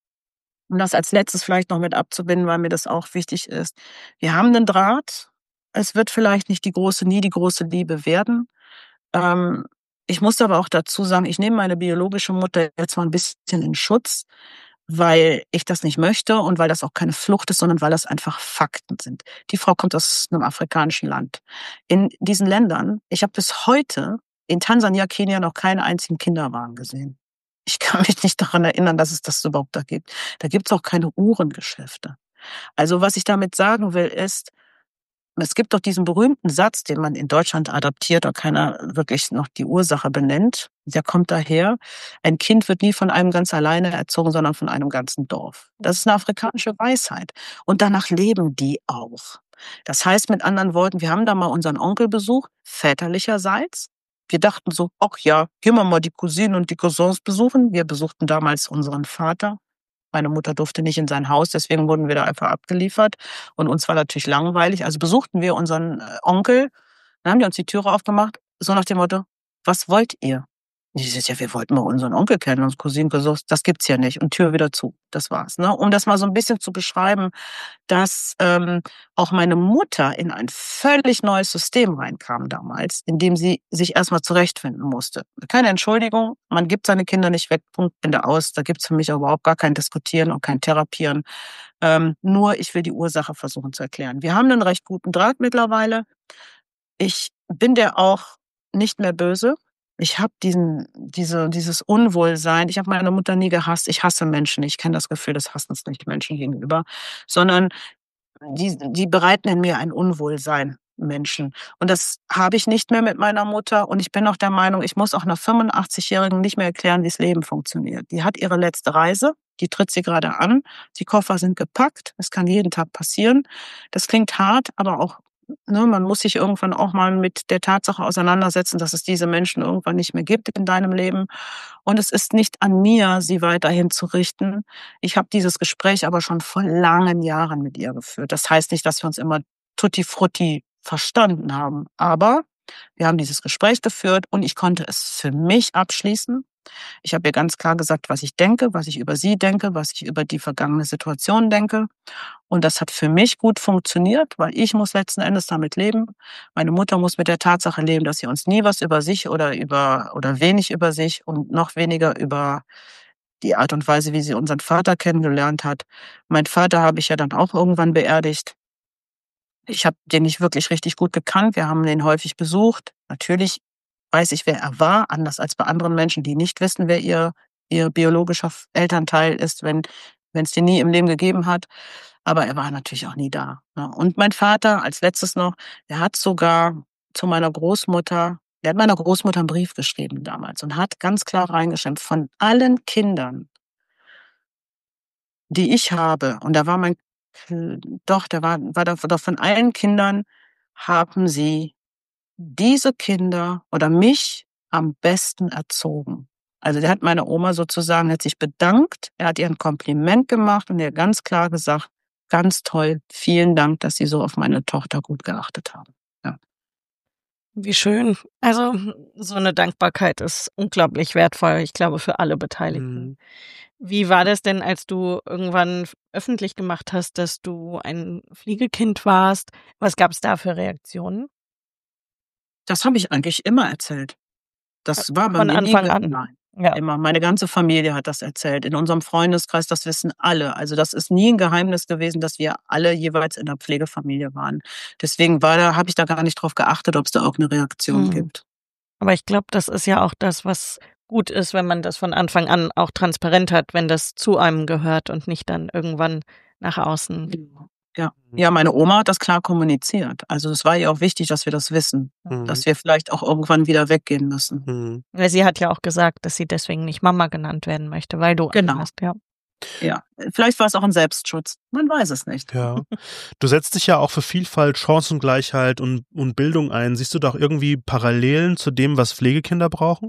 um das als Letztes vielleicht noch mit abzubinden, weil mir das auch wichtig ist. Wir haben 'nen Draht. Es wird vielleicht nicht nie die große Liebe werden. Ähm, Ich muss aber auch dazu sagen, ich nehme meine biologische Mutter jetzt mal 'n bisschen in Schutz, weil ich das nicht möchte und weil das auch keine Flucht ist, sondern weil das einfach Fakten sind. Die Frau kommt aus 'nem afrikanischen Land. In diesen Ländern ich habe bis heute in Tansania, Kenia noch keinen einzigen Kinderwagen gesehen. Ich kann mich nicht daran erinnern, dass es das überhaupt da gibt. Da gibt's auch keine Uhrengeschäfte. Also, was ich damit sagen will, ist, es gibt doch diesen berühmten Satz, den man in Deutschland adaptiert, da keiner wirklich noch die Ursache benennt. Der kommt daher: „Ein Kind wird nie von einem ganz alleine erzogen, sondern von einem ganzen Dorf.“ Das ist 'ne afrikanische Weisheit und danach leben die auch. Das heißt mit anderen Worten, wir haben da mal unseren Onkel besucht, väterlicherseits. Wir dachten so: „Ach ja, gehen wir mal die Cousinen und die Cousins besuchen.“ Wir besuchten damals unseren Vater. Meine Mutter durfte nicht in sein Haus, deswegen wurden wir da einfach abgeliefert. Und uns war natürlich langweilig. Also besuchten wir unseren, Onkel. Dann haben die uns die Türe aufgemacht, so nach dem Motto: „Was wollt ihr?“ Und ich sage: „Ja, wir wollten mal unseren Onkel kennen, uns Cousinen, Cousins, das gibt's hier nicht.“ Und Tür wieder zu. Das war's, ne? Um das mal so ein bisschen zu beschreiben, dass, auch meine Mutter in ein völlig neues System reinkam damals, in dem sie sich erst mal zurechtfinden musste. Keine Entschuldigung, man gibt seine Kinder nicht weg, Punkt, Ende aus. Da gibt's für mich auch überhaupt gar kein Diskutieren und kein Therapieren. Nur ich will die Ursache versuchen zu erklären. Wir haben 'nen recht guten Draht mittlerweile. Ich bin der auch nicht mehr böse. Ich habe dieses Unwohlsein, ich habe meine Mutter nie gehasst. Ich hasse Menschen nicht. Ich kenne das Gefühl des Hassens nicht Menschen gegenüber, sondern die bereiten in mir ein Unwohlsein, Menschen. Und das habe ich nicht mehr mit meiner Mutter. Und ich bin auch der Meinung, ich muss auch 'ner 85-Jährigen nicht mehr erklären, wie's Leben funktioniert. Die hat ihre letzte Reise, die tritt sie gerade an. Die Koffer sind gepackt. Es kann jeden Tag passieren. Das klingt hart, aber auch, ne, man muss sich irgendwann auch mal mit der Tatsache auseinandersetzen, dass es diese Menschen irgendwann nicht mehr gibt in deinem Leben. Und es ist nicht an mir, sie weiterhin zu richten. Ich habe dieses Gespräch aber schon vor langen Jahren mit ihr geführt. Das heißt nicht, dass wir uns immer tutti frutti verstanden haben, aber wir haben dieses Gespräch geführt und ich konnte es für mich abschließen. Ich habe ihr ganz klar gesagt, was ich denke, was ich über sie denke, was ich über die vergangene Situation denke. Und das hat für mich gut funktioniert, weil ich muss letzten Endes damit leben. Meine Mutter muss mit der Tatsache leben, dass sie uns nie was über sich oder wenig über sich und noch weniger über die Art und Weise, wie sie unseren Vater kennengelernt hat. Meinen Vater habe ich ja dann auch irgendwann beerdigt. Ich habe den nicht wirklich richtig gut gekannt. Wir haben den häufig besucht. Natürlich weiß ich, wer er war, anders als bei anderen Menschen, die nicht wissen, wer ihr biologischer Elternteil ist, wenn es den nie im Leben gegeben hat. Aber er war natürlich auch nie da. Ne? Und mein Vater, als letztes noch, der hat sogar zu meiner Großmutter, der hat meiner Großmutter einen Brief geschrieben damals und hat ganz klar reingeschrieben, von allen Kindern, die ich habe, und da war doch, war da von allen Kindern haben sie diese Kinder oder mich am besten erzogen. Also der hat meine Oma sozusagen, hat sich bedankt, er hat ihr ein Kompliment gemacht und ihr ganz klar gesagt, ganz toll, vielen Dank, dass Sie so auf meine Tochter gut geachtet haben. Ja. Wie schön. Also so eine Dankbarkeit ist unglaublich wertvoll, ich glaube, für alle Beteiligten. Mhm. Wie war das denn, als du irgendwann öffentlich gemacht hast, dass du ein Pflegekind warst? Was gab es da für Reaktionen? Das habe ich eigentlich immer erzählt. Das war bei Von mir nie Anfang an? nein, Ja. immer. Meine ganze Familie hat das erzählt. In unserem Freundeskreis, das wissen alle. Also das ist nie ein Geheimnis gewesen, dass wir alle jeweils in der Pflegefamilie waren. Deswegen habe ich da gar nicht drauf geachtet, ob es da irgendeine Reaktion gibt. Aber ich glaube, das ist ja auch das, was gut ist, wenn man das von Anfang an auch transparent hat, wenn das zu einem gehört und nicht dann irgendwann nach außen. Ja, meine Oma hat das klar kommuniziert. Also es war ihr auch wichtig, dass wir das wissen, dass wir vielleicht auch irgendwann wieder weggehen müssen. Mhm. Weil sie hat ja auch gesagt, dass sie deswegen nicht Mama genannt werden möchte, weil du Genau. hast, ja. Ja, vielleicht war es auch ein Selbstschutz. Man weiß es nicht. Ja. Du setzt dich ja auch für Vielfalt, Chancengleichheit und Bildung ein. Siehst du da auch irgendwie Parallelen zu dem, was Pflegekinder brauchen?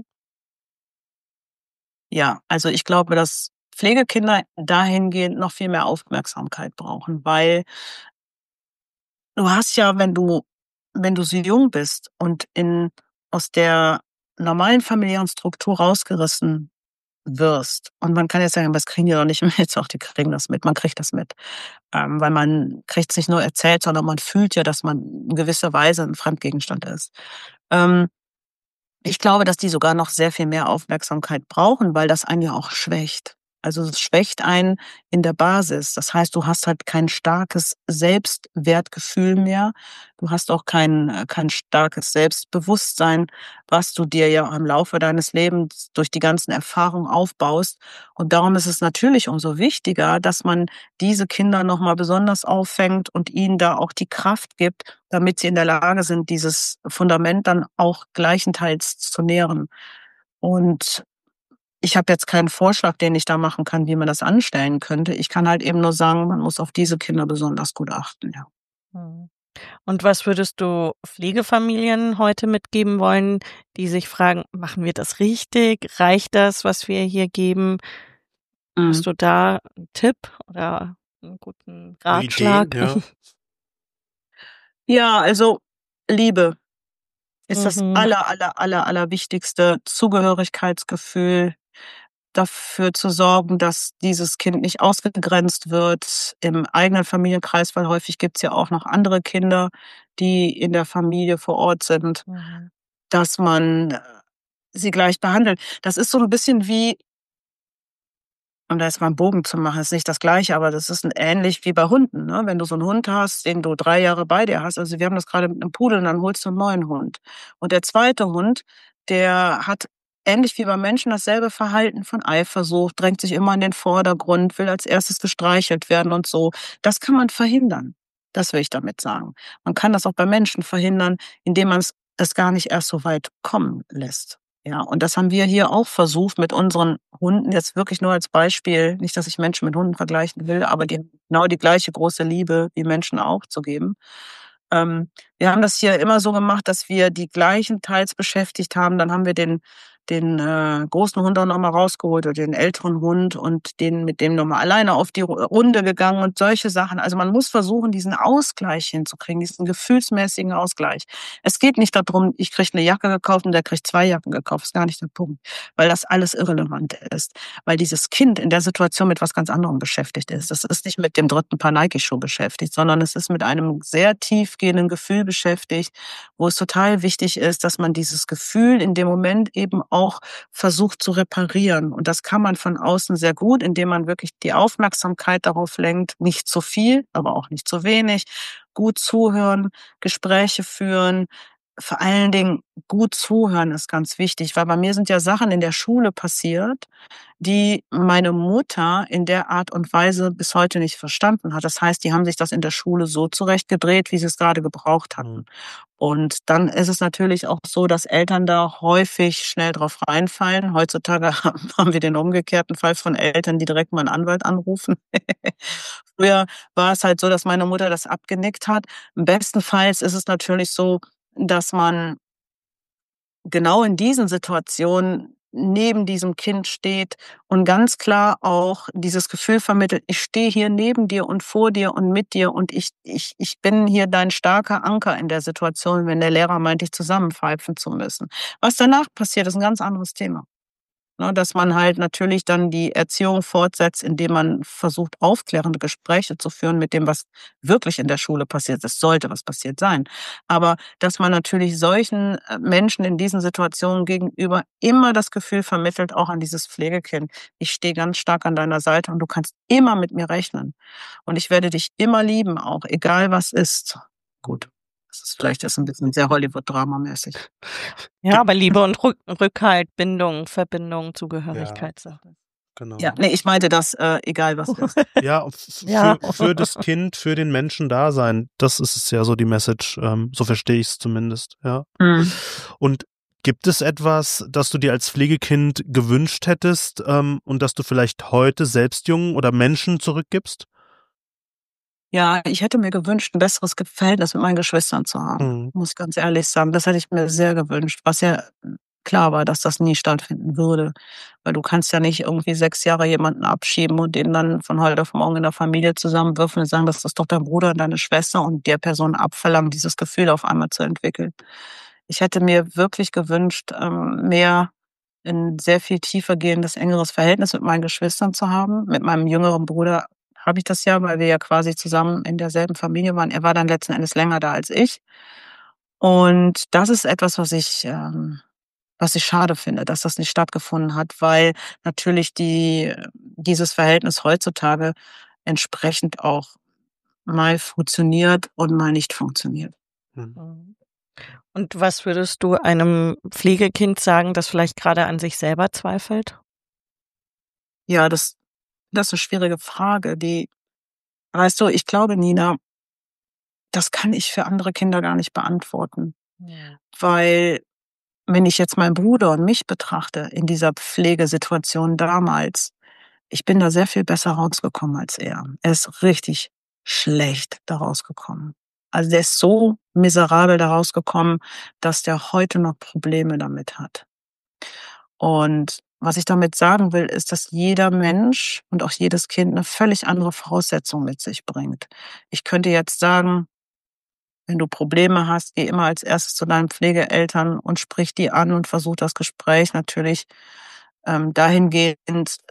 Ja, also ich glaube, dass Pflegekinder dahingehend noch viel mehr Aufmerksamkeit brauchen, weil du hast ja, wenn du so jung bist und aus der normalen familiären Struktur rausgerissen wirst, und man kann jetzt sagen, das kriegen die doch nicht mit, doch, die kriegen das mit, man kriegt das mit. Weil man kriegt es nicht nur erzählt, sondern man fühlt ja, dass man in gewisser Weise ein Fremdgegenstand ist. Ähm, Ich glaube, dass die sogar noch sehr viel mehr Aufmerksamkeit brauchen, weil das einen ja auch schwächt. Also es schwächt einen in der Basis. Das heißt, du hast halt kein starkes Selbstwertgefühl mehr. Du hast auch kein starkes Selbstbewusstsein, was du dir ja im Laufe deines Lebens durch die ganzen Erfahrungen aufbaust. Und darum ist es natürlich umso wichtiger, dass man diese Kinder nochmal besonders auffängt und ihnen da auch die Kraft gibt, damit sie in der Lage sind, dieses Fundament dann auch gleichenteils zu nähren. Und ich habe jetzt keinen Vorschlag, den ich da machen kann, wie man das anstellen könnte. Ich kann halt eben nur sagen, man muss auf diese Kinder besonders gut achten, ja. Und was würdest du Pflegefamilien heute mitgeben wollen, die sich fragen, machen wir das richtig? Reicht das, was wir hier geben? Hast du da einen Tipp oder einen guten Ratschlag? Ideen, ja. Ja, also Liebe ist das allerwichtigste. Zugehörigkeitsgefühl, dafür zu sorgen, dass dieses Kind nicht ausgegrenzt wird im eigenen Familienkreis, weil häufig gibt's ja auch noch andere Kinder, die in der Familie vor Ort sind, dass man sie gleich behandelt. Das ist so ein bisschen wie, um da jetzt mal einen Bogen zu machen, ist nicht das Gleiche, aber das ist ähnlich wie bei Hunden, ne? Wenn du so einen Hund hast, den du 3 Jahre bei dir hast, also wir haben das gerade mit einem Pudel, und dann holst du einen neuen Hund. Und der zweite Hund, der hat ähnlich wie beim Menschen dasselbe Verhalten von Eifersucht, drängt sich immer in den Vordergrund, will als Erstes gestreichelt werden und so. Das kann man verhindern. Das will ich damit sagen. Man kann das auch bei Menschen verhindern, indem man es gar nicht erst so weit kommen lässt. Ja, und das haben wir hier auch versucht mit unseren Hunden, jetzt wirklich nur als Beispiel, nicht, dass ich Menschen mit Hunden vergleichen will, aber genau die gleiche große Liebe wie Menschen auch zu geben. Wir haben das hier immer so gemacht, dass wir die gleichen teils beschäftigt haben. Dann haben wir den großen Hund auch nochmal rausgeholt oder den älteren Hund und mit dem nochmal alleine auf die Runde gegangen und solche Sachen. Also man muss versuchen, diesen Ausgleich hinzukriegen, diesen gefühlsmäßigen Ausgleich. Es geht nicht darum, ich kriege eine Jacke gekauft und der kriegt 2 Jacken gekauft. Das ist gar nicht der Punkt, weil das alles irrelevant ist. Weil dieses Kind in der Situation mit was ganz anderem beschäftigt ist. Das ist nicht mit dem 3. Paar Nike-Schuh beschäftigt, sondern es ist mit einem sehr tiefgehenden Gefühl beschäftigt, wo es total wichtig ist, dass man dieses Gefühl in dem Moment eben auch versucht zu reparieren. Und das kann man von außen sehr gut, indem man wirklich die Aufmerksamkeit darauf lenkt, nicht zu viel, aber auch nicht zu wenig, gut zuhören, Gespräche führen. Vor allen Dingen gut zuhören ist ganz wichtig, weil bei mir sind ja Sachen in der Schule passiert, die meine Mutter in der Art und Weise bis heute nicht verstanden hat. Das heißt, die haben sich das in der Schule so zurechtgedreht, wie sie es gerade gebraucht hatten. Und dann ist es natürlich auch so, dass Eltern da häufig schnell drauf reinfallen. Heutzutage haben wir den umgekehrten Fall von Eltern, die direkt mal einen Anwalt anrufen. Früher war es halt so, dass meine Mutter das abgenickt hat. Bestenfalls ist es natürlich so, dass man genau in diesen Situationen neben diesem Kind steht und ganz klar auch dieses Gefühl vermittelt, ich stehe hier neben dir und vor dir und mit dir und ich bin hier dein starker Anker in der Situation, wenn der Lehrer meint, dich zusammenpfeifen zu müssen. Was danach passiert, ist ein ganz anderes Thema. Ne, dass man halt natürlich dann die Erziehung fortsetzt, indem man versucht, aufklärende Gespräche zu führen mit dem, was wirklich in der Schule passiert. Es sollte was passiert sein. Aber dass man natürlich solchen Menschen in diesen Situationen gegenüber immer das Gefühl vermittelt, auch an dieses Pflegekind, ich stehe ganz stark an deiner Seite und du kannst immer mit mir rechnen. Und ich werde dich immer lieben, auch egal was ist. Gut. Das ist vielleicht jetzt ein bisschen sehr Hollywood-Drama-mäßig. Ja, aber Liebe und Rückhalt, Bindung, Verbindung, Zugehörigkeit. Ja, genau. Ja, nee, ich meinte das, egal was ist. Ja, für das Kind, für den Menschen da sein, das ist es ja so die Message, so verstehe ich es zumindest, ja. Und gibt es etwas, das du dir als Pflegekind gewünscht hättest und das du vielleicht heute selbst Jungen oder Menschen zurückgibst? Ja, ich hätte mir gewünscht, ein besseres Verhältnis mit meinen Geschwistern zu haben, muss ich ganz ehrlich sagen. Das hätte ich mir sehr gewünscht, was ja klar war, dass das nie stattfinden würde. Weil du kannst ja nicht irgendwie 6 Jahre jemanden abschieben und den dann von heute auf morgen in der Familie zusammenwürfeln und sagen, das ist doch dein Bruder und deine Schwester und der Person abverlangen, dieses Gefühl auf einmal zu entwickeln. Ich hätte mir wirklich gewünscht, mehr ein sehr viel tiefer gehendes, engeres Verhältnis mit meinen Geschwistern zu haben. Mit meinem jüngeren Bruder habe ich das ja, weil wir ja quasi zusammen in derselben Familie waren. Er war dann letzten Endes länger da als ich. Und das ist etwas, was ich schade finde, dass das nicht stattgefunden hat, weil natürlich dieses Verhältnis heutzutage entsprechend auch mal funktioniert und mal nicht funktioniert. Und was würdest du einem Pflegekind sagen, das vielleicht gerade an sich selber zweifelt? Ja, das ist eine schwierige Frage. Weißt du, ich glaube, Nina, das kann ich für andere Kinder gar nicht beantworten. Ja. Weil, wenn ich jetzt meinen Bruder und mich betrachte in dieser Pflegesituation damals, ich bin da sehr viel besser rausgekommen als er. Er ist richtig schlecht da rausgekommen. Also der ist so miserabel da rausgekommen, dass der heute noch Probleme damit hat. Und was ich damit sagen will, ist, dass jeder Mensch und auch jedes Kind eine völlig andere Voraussetzung mit sich bringt. Ich könnte jetzt sagen, wenn du Probleme hast, geh immer als erstes zu deinen Pflegeeltern und sprich die an und versuch das Gespräch natürlich dahingehend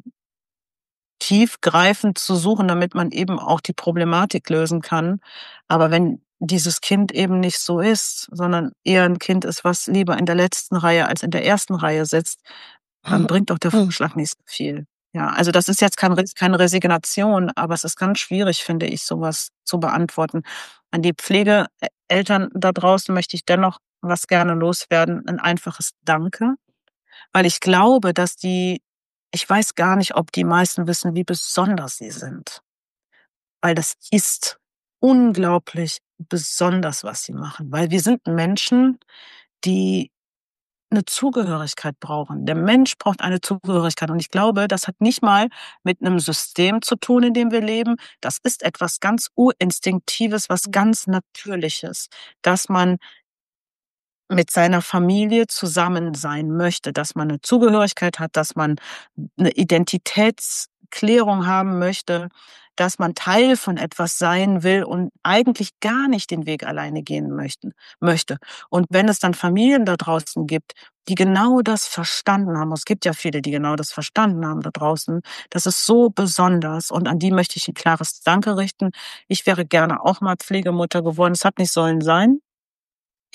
tiefgreifend zu suchen, damit man eben auch die Problematik lösen kann. Aber wenn dieses Kind eben nicht so ist, sondern eher ein Kind ist, was lieber in der letzten Reihe als in der ersten Reihe sitzt, dann bringt doch der Vorschlag nicht so viel. Ja, also das ist jetzt keine Resignation, aber es ist ganz schwierig, finde ich, sowas zu beantworten. An die Pflegeeltern da draußen möchte ich dennoch was gerne loswerden, ein einfaches Danke, weil ich glaube, ich weiß gar nicht, ob die meisten wissen, wie besonders sie sind, weil das ist unglaublich besonders, was sie machen, weil wir sind Menschen, die eine Zugehörigkeit brauchen. Der Mensch braucht eine Zugehörigkeit und ich glaube, das hat nicht mal mit einem System zu tun, in dem wir leben. Das ist etwas ganz Urinstinktives, was ganz Natürliches, dass man mit seiner Familie zusammen sein möchte, dass man eine Zugehörigkeit hat, dass man eine Identitätsklärung haben möchte, dass man Teil von etwas sein will und eigentlich gar nicht den Weg alleine gehen möchte. Und wenn es dann Familien da draußen gibt, die genau das verstanden haben, es gibt ja viele, die genau das verstanden haben da draußen, das ist so besonders und an die möchte ich ein klares Danke richten. Ich wäre gerne auch mal Pflegemutter geworden, es hat nicht sollen sein.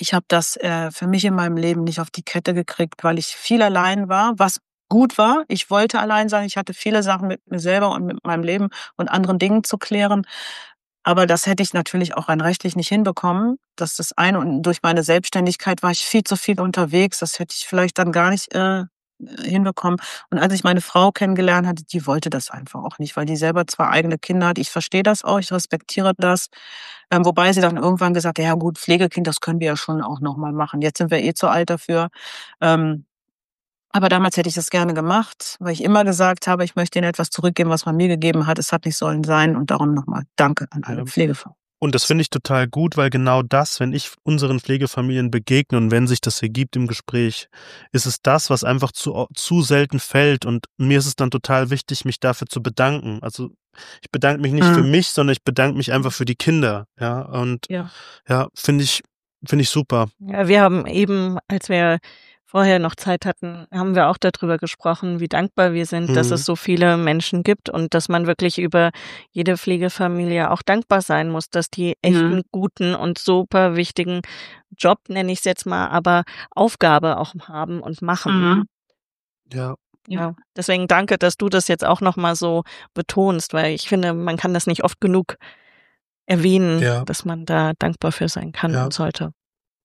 Ich habe das für mich in meinem Leben nicht auf die Kette gekriegt, weil ich viel allein war, was gut war. Ich wollte allein sein. Ich hatte viele Sachen mit mir selber und mit meinem Leben und anderen Dingen zu klären. Aber das hätte ich natürlich auch rein rechtlich nicht hinbekommen. Das ist das eine. Und durch meine Selbstständigkeit war ich viel zu viel unterwegs. Das hätte ich vielleicht dann gar nicht hinbekommen. Und als ich meine Frau kennengelernt hatte, die wollte das einfach auch nicht, weil die selber 2 eigene Kinder hat. Ich verstehe das auch, ich respektiere das. Wobei sie dann irgendwann gesagt hat, ja gut, Pflegekind, das können wir ja schon auch noch mal machen. Jetzt sind wir eh zu alt dafür. Ähm, aber damals hätte ich das gerne gemacht, weil ich immer gesagt habe, ich möchte ihnen etwas zurückgeben, was man mir gegeben hat. Es hat nicht sollen sein. Und darum nochmal Danke an alle Pflegefamilien. Und das finde ich total gut, weil genau das, wenn ich unseren Pflegefamilien begegne und wenn sich das ergibt im Gespräch, ist es das, was einfach zu selten fällt. Und mir ist es dann total wichtig, mich dafür zu bedanken. Also ich bedanke mich nicht für mich, sondern ich bedanke mich einfach für die Kinder. Ja, und ja, finde ich super. Ja, wir haben eben, als wir vorher noch Zeit hatten, haben wir auch darüber gesprochen, wie dankbar wir sind, dass es so viele Menschen gibt und dass man wirklich über jede Pflegefamilie auch dankbar sein muss, dass die echt einen guten und super wichtigen Job, nenne ich es jetzt mal, aber Aufgabe auch haben und machen. Ja. Ja, deswegen danke, dass du das jetzt auch nochmal so betonst, weil ich finde, man kann das nicht oft genug erwähnen, dass man da dankbar für sein kann und sollte.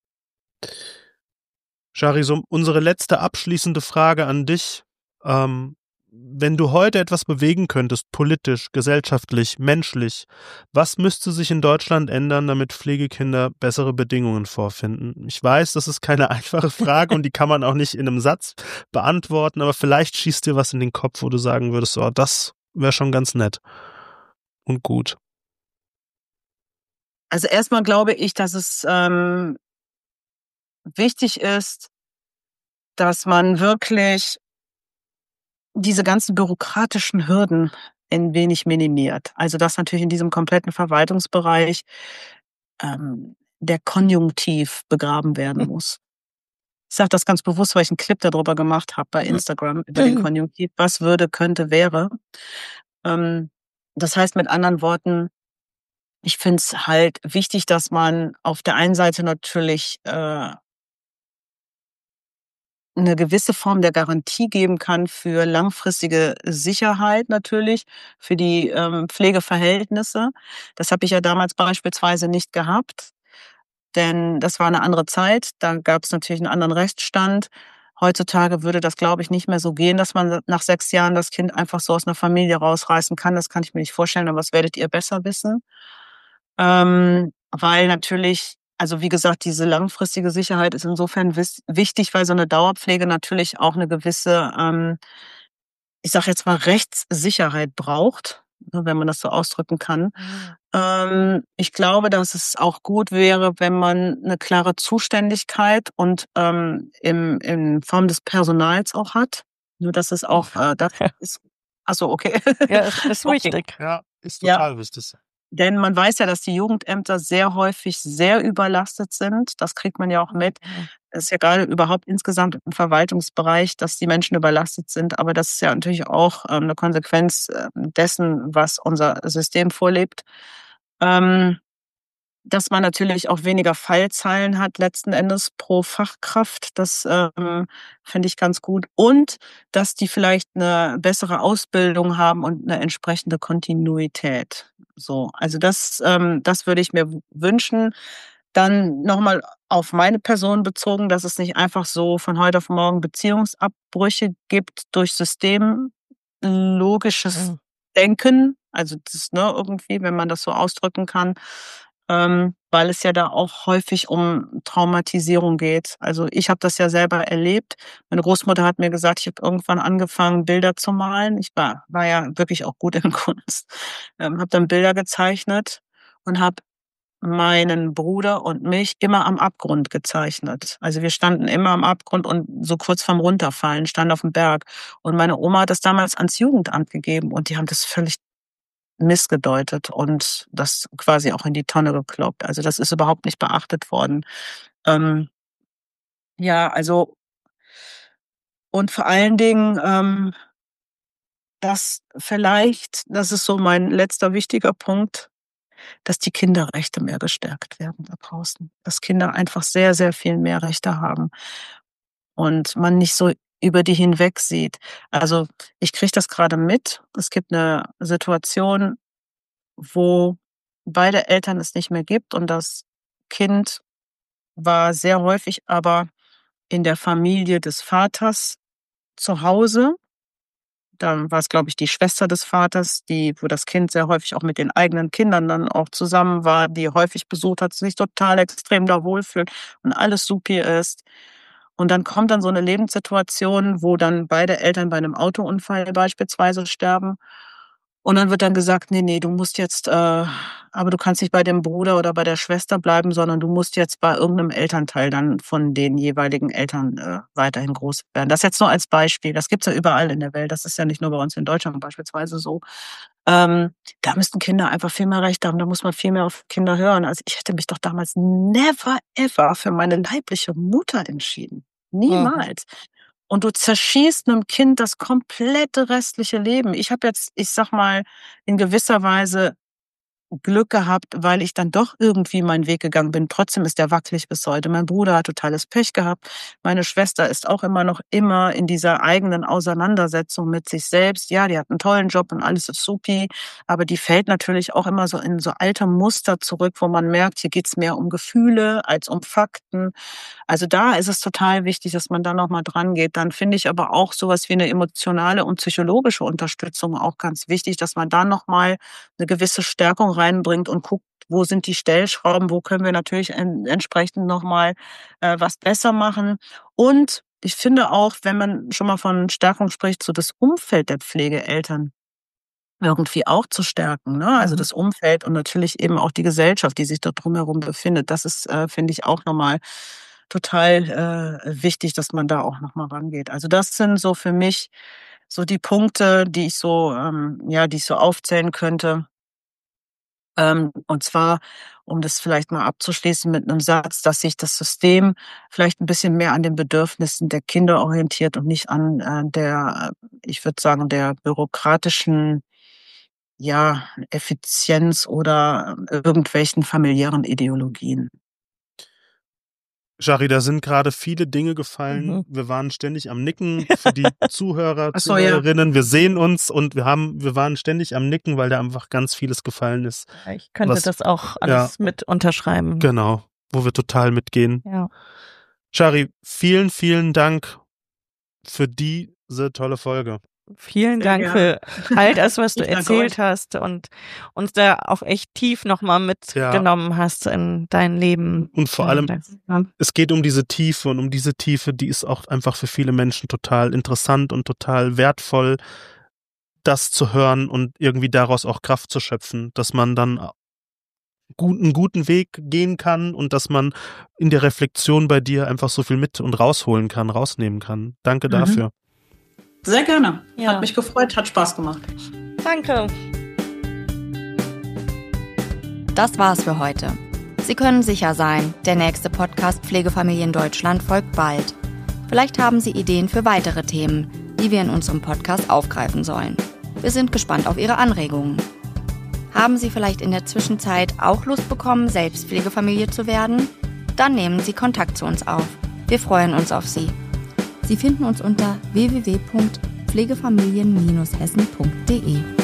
Shari, so unsere letzte abschließende Frage an dich. Wenn du heute etwas bewegen könntest, politisch, gesellschaftlich, menschlich, was müsste sich in Deutschland ändern, damit Pflegekinder bessere Bedingungen vorfinden? Ich weiß, das ist keine einfache Frage und die kann man auch nicht in einem Satz beantworten, aber vielleicht schießt dir was in den Kopf, wo du sagen würdest, oh, das wäre schon ganz nett und gut. Also erstmal glaube ich, dass es wichtig ist, dass man wirklich diese ganzen bürokratischen Hürden ein wenig minimiert. Also dass natürlich in diesem kompletten Verwaltungsbereich der Konjunktiv begraben werden muss. Ich sage das ganz bewusst, weil ich einen Clip darüber gemacht habe bei Instagram über den Konjunktiv. Was würde, könnte, wäre. Das heißt mit anderen Worten, ich finde es halt wichtig, dass man auf der einen Seite natürlich eine gewisse Form der Garantie geben kann für langfristige Sicherheit natürlich, für die Pflegeverhältnisse. Das habe ich ja damals beispielsweise nicht gehabt, denn das war eine andere Zeit. Da gab es natürlich einen anderen Rechtsstand. Heutzutage würde das, glaube ich, nicht mehr so gehen, dass man nach 6 Jahren das Kind einfach so aus einer Familie rausreißen kann. Das kann ich mir nicht vorstellen, aber das werdet ihr besser wissen. Weil natürlich, also wie gesagt, diese langfristige Sicherheit ist insofern wichtig, weil so eine Dauerpflege natürlich auch eine gewisse, ich sage jetzt mal, Rechtssicherheit braucht, ne, wenn man das so ausdrücken kann. Ich glaube, dass es auch gut wäre, wenn man eine klare Zuständigkeit und in Form des Personals auch hat. Nur dass es auch das ist. Ach so, okay. Ja, ist wichtig. Ja, ist total wichtig. Denn man weiß ja, dass die Jugendämter sehr häufig sehr überlastet sind. Das kriegt man ja auch mit. Es ist ja gerade überhaupt insgesamt im Verwaltungsbereich, dass die Menschen überlastet sind. Aber das ist ja natürlich auch eine Konsequenz dessen, was unser System vorlebt. Dass man natürlich auch weniger Fallzahlen hat letzten Endes pro Fachkraft. Das finde ich ganz gut. Und dass die vielleicht eine bessere Ausbildung haben und eine entsprechende Kontinuität. So, also das würde ich mir wünschen. Dann nochmal auf meine Person bezogen, dass es nicht einfach so von heute auf morgen Beziehungsabbrüche gibt durch systemlogisches Denken. Also das, ne, irgendwie, wenn man das so ausdrücken kann, weil es ja da auch häufig um Traumatisierung geht. Also ich habe das ja selber erlebt. Meine Großmutter hat mir gesagt, ich habe irgendwann angefangen, Bilder zu malen. Ich war ja wirklich auch gut in Kunst. Habe dann Bilder gezeichnet und habe meinen Bruder und mich immer am Abgrund gezeichnet. Also wir standen immer am Abgrund und so kurz vorm Runterfallen, standen auf dem Berg. Und meine Oma hat das damals ans Jugendamt gegeben und die haben das völlig missgedeutet und das quasi auch in die Tonne gekloppt. Also das ist überhaupt nicht beachtet worden. Ja, also und vor allen Dingen, das ist so mein letzter wichtiger Punkt, dass die Kinderrechte mehr gestärkt werden da draußen. Dass Kinder einfach sehr, sehr viel mehr Rechte haben und man nicht so über die hinweg sieht. Also, ich kriege das gerade mit. Es gibt eine Situation, wo beide Eltern es nicht mehr gibt und das Kind war sehr häufig aber in der Familie des Vaters zu Hause. Dann war es, glaube ich, die Schwester des Vaters, wo das Kind sehr häufig auch mit den eigenen Kindern dann auch zusammen war, die häufig besucht hat, sich total extrem da wohlfühlt und alles supi ist. Und dann kommt dann so eine Lebenssituation, wo dann beide Eltern bei einem Autounfall beispielsweise sterben. Und dann wird dann gesagt: „Ne, du musst jetzt, aber du kannst nicht bei dem Bruder oder bei der Schwester bleiben, sondern du musst jetzt bei irgendeinem Elternteil dann von den jeweiligen Eltern, weiterhin groß werden.“ Das jetzt nur als Beispiel. Das gibt's ja überall in der Welt. Das ist ja nicht nur bei uns in Deutschland beispielsweise so. Da müssten Kinder einfach viel mehr Rechte haben. Da muss man viel mehr auf Kinder hören. Also, ich hätte mich doch damals never ever für meine leibliche Mutter entschieden. Niemals. Und du zerschießt 'nem Kind das komplette restliche Leben. Ich habe jetzt, ich sage mal, in gewisser Weise Glück gehabt, weil ich dann doch irgendwie meinen Weg gegangen bin. Trotzdem ist der wackelig bis heute. Mein Bruder hat totales Pech gehabt. Meine Schwester ist auch immer in dieser eigenen Auseinandersetzung mit sich selbst. Ja, die hat einen tollen Job und alles ist supi, aber die fällt natürlich auch immer so in so alte Muster zurück, wo man merkt, hier geht's mehr um Gefühle als um Fakten. Also da ist es total wichtig, dass man da noch mal dran geht. Dann finde ich aber auch sowas wie eine emotionale und psychologische Unterstützung auch ganz wichtig, dass man da noch mal eine gewisse Stärkung reinbringt und guckt, wo sind die Stellschrauben, wo können wir natürlich entsprechend noch mal was besser machen. Und ich finde auch, wenn man schon mal von Stärkung spricht, so das Umfeld der Pflegeeltern irgendwie auch zu stärken, ne? Also das Umfeld und natürlich eben auch die Gesellschaft, die sich dort drumherum befindet. Das ist, finde ich, auch noch mal total wichtig, dass man da auch noch mal rangeht. Also das sind so für mich so die Punkte, die ich so aufzählen könnte. Und zwar, um das vielleicht mal abzuschließen mit einem Satz, dass sich das System vielleicht ein bisschen mehr an den Bedürfnissen der Kinder orientiert und nicht an, ich würde sagen, der bürokratischen, Effizienz oder irgendwelchen familiären Ideologien. Shari, da sind gerade viele Dinge gefallen. Wir waren ständig am Nicken für die Zuhörer, Ach so, ja. Zuhörerinnen. Wir sehen uns und wir waren ständig am Nicken, weil da einfach ganz vieles gefallen ist. Ja, ich könnte das auch alles mit unterschreiben. Genau, wo wir total mitgehen. Ja. Shari, vielen, vielen Dank für diese tolle Folge. Vielen Dank für all das, was du erzählt hast und uns da auch echt tief nochmal mitgenommen hast in dein Leben. Und vor allem, es geht um diese Tiefe und um diese Tiefe, die ist auch einfach für viele Menschen total interessant und total wertvoll, das zu hören und irgendwie daraus auch Kraft zu schöpfen, dass man dann einen guten Weg gehen kann und dass man in der Reflexion bei dir einfach so viel mit und rausnehmen kann. Danke dafür. Sehr gerne. Ja. Hat mich gefreut, hat Spaß gemacht. Danke. Das war's für heute. Sie können sicher sein, der nächste Podcast Pflegefamilien Deutschland folgt bald. Vielleicht haben Sie Ideen für weitere Themen, die wir in unserem Podcast aufgreifen sollen. Wir sind gespannt auf Ihre Anregungen. Haben Sie vielleicht in der Zwischenzeit auch Lust bekommen, selbst Pflegefamilie zu werden? Dann nehmen Sie Kontakt zu uns auf. Wir freuen uns auf Sie. Sie finden uns unter www.pflegefamilien-hessen.de.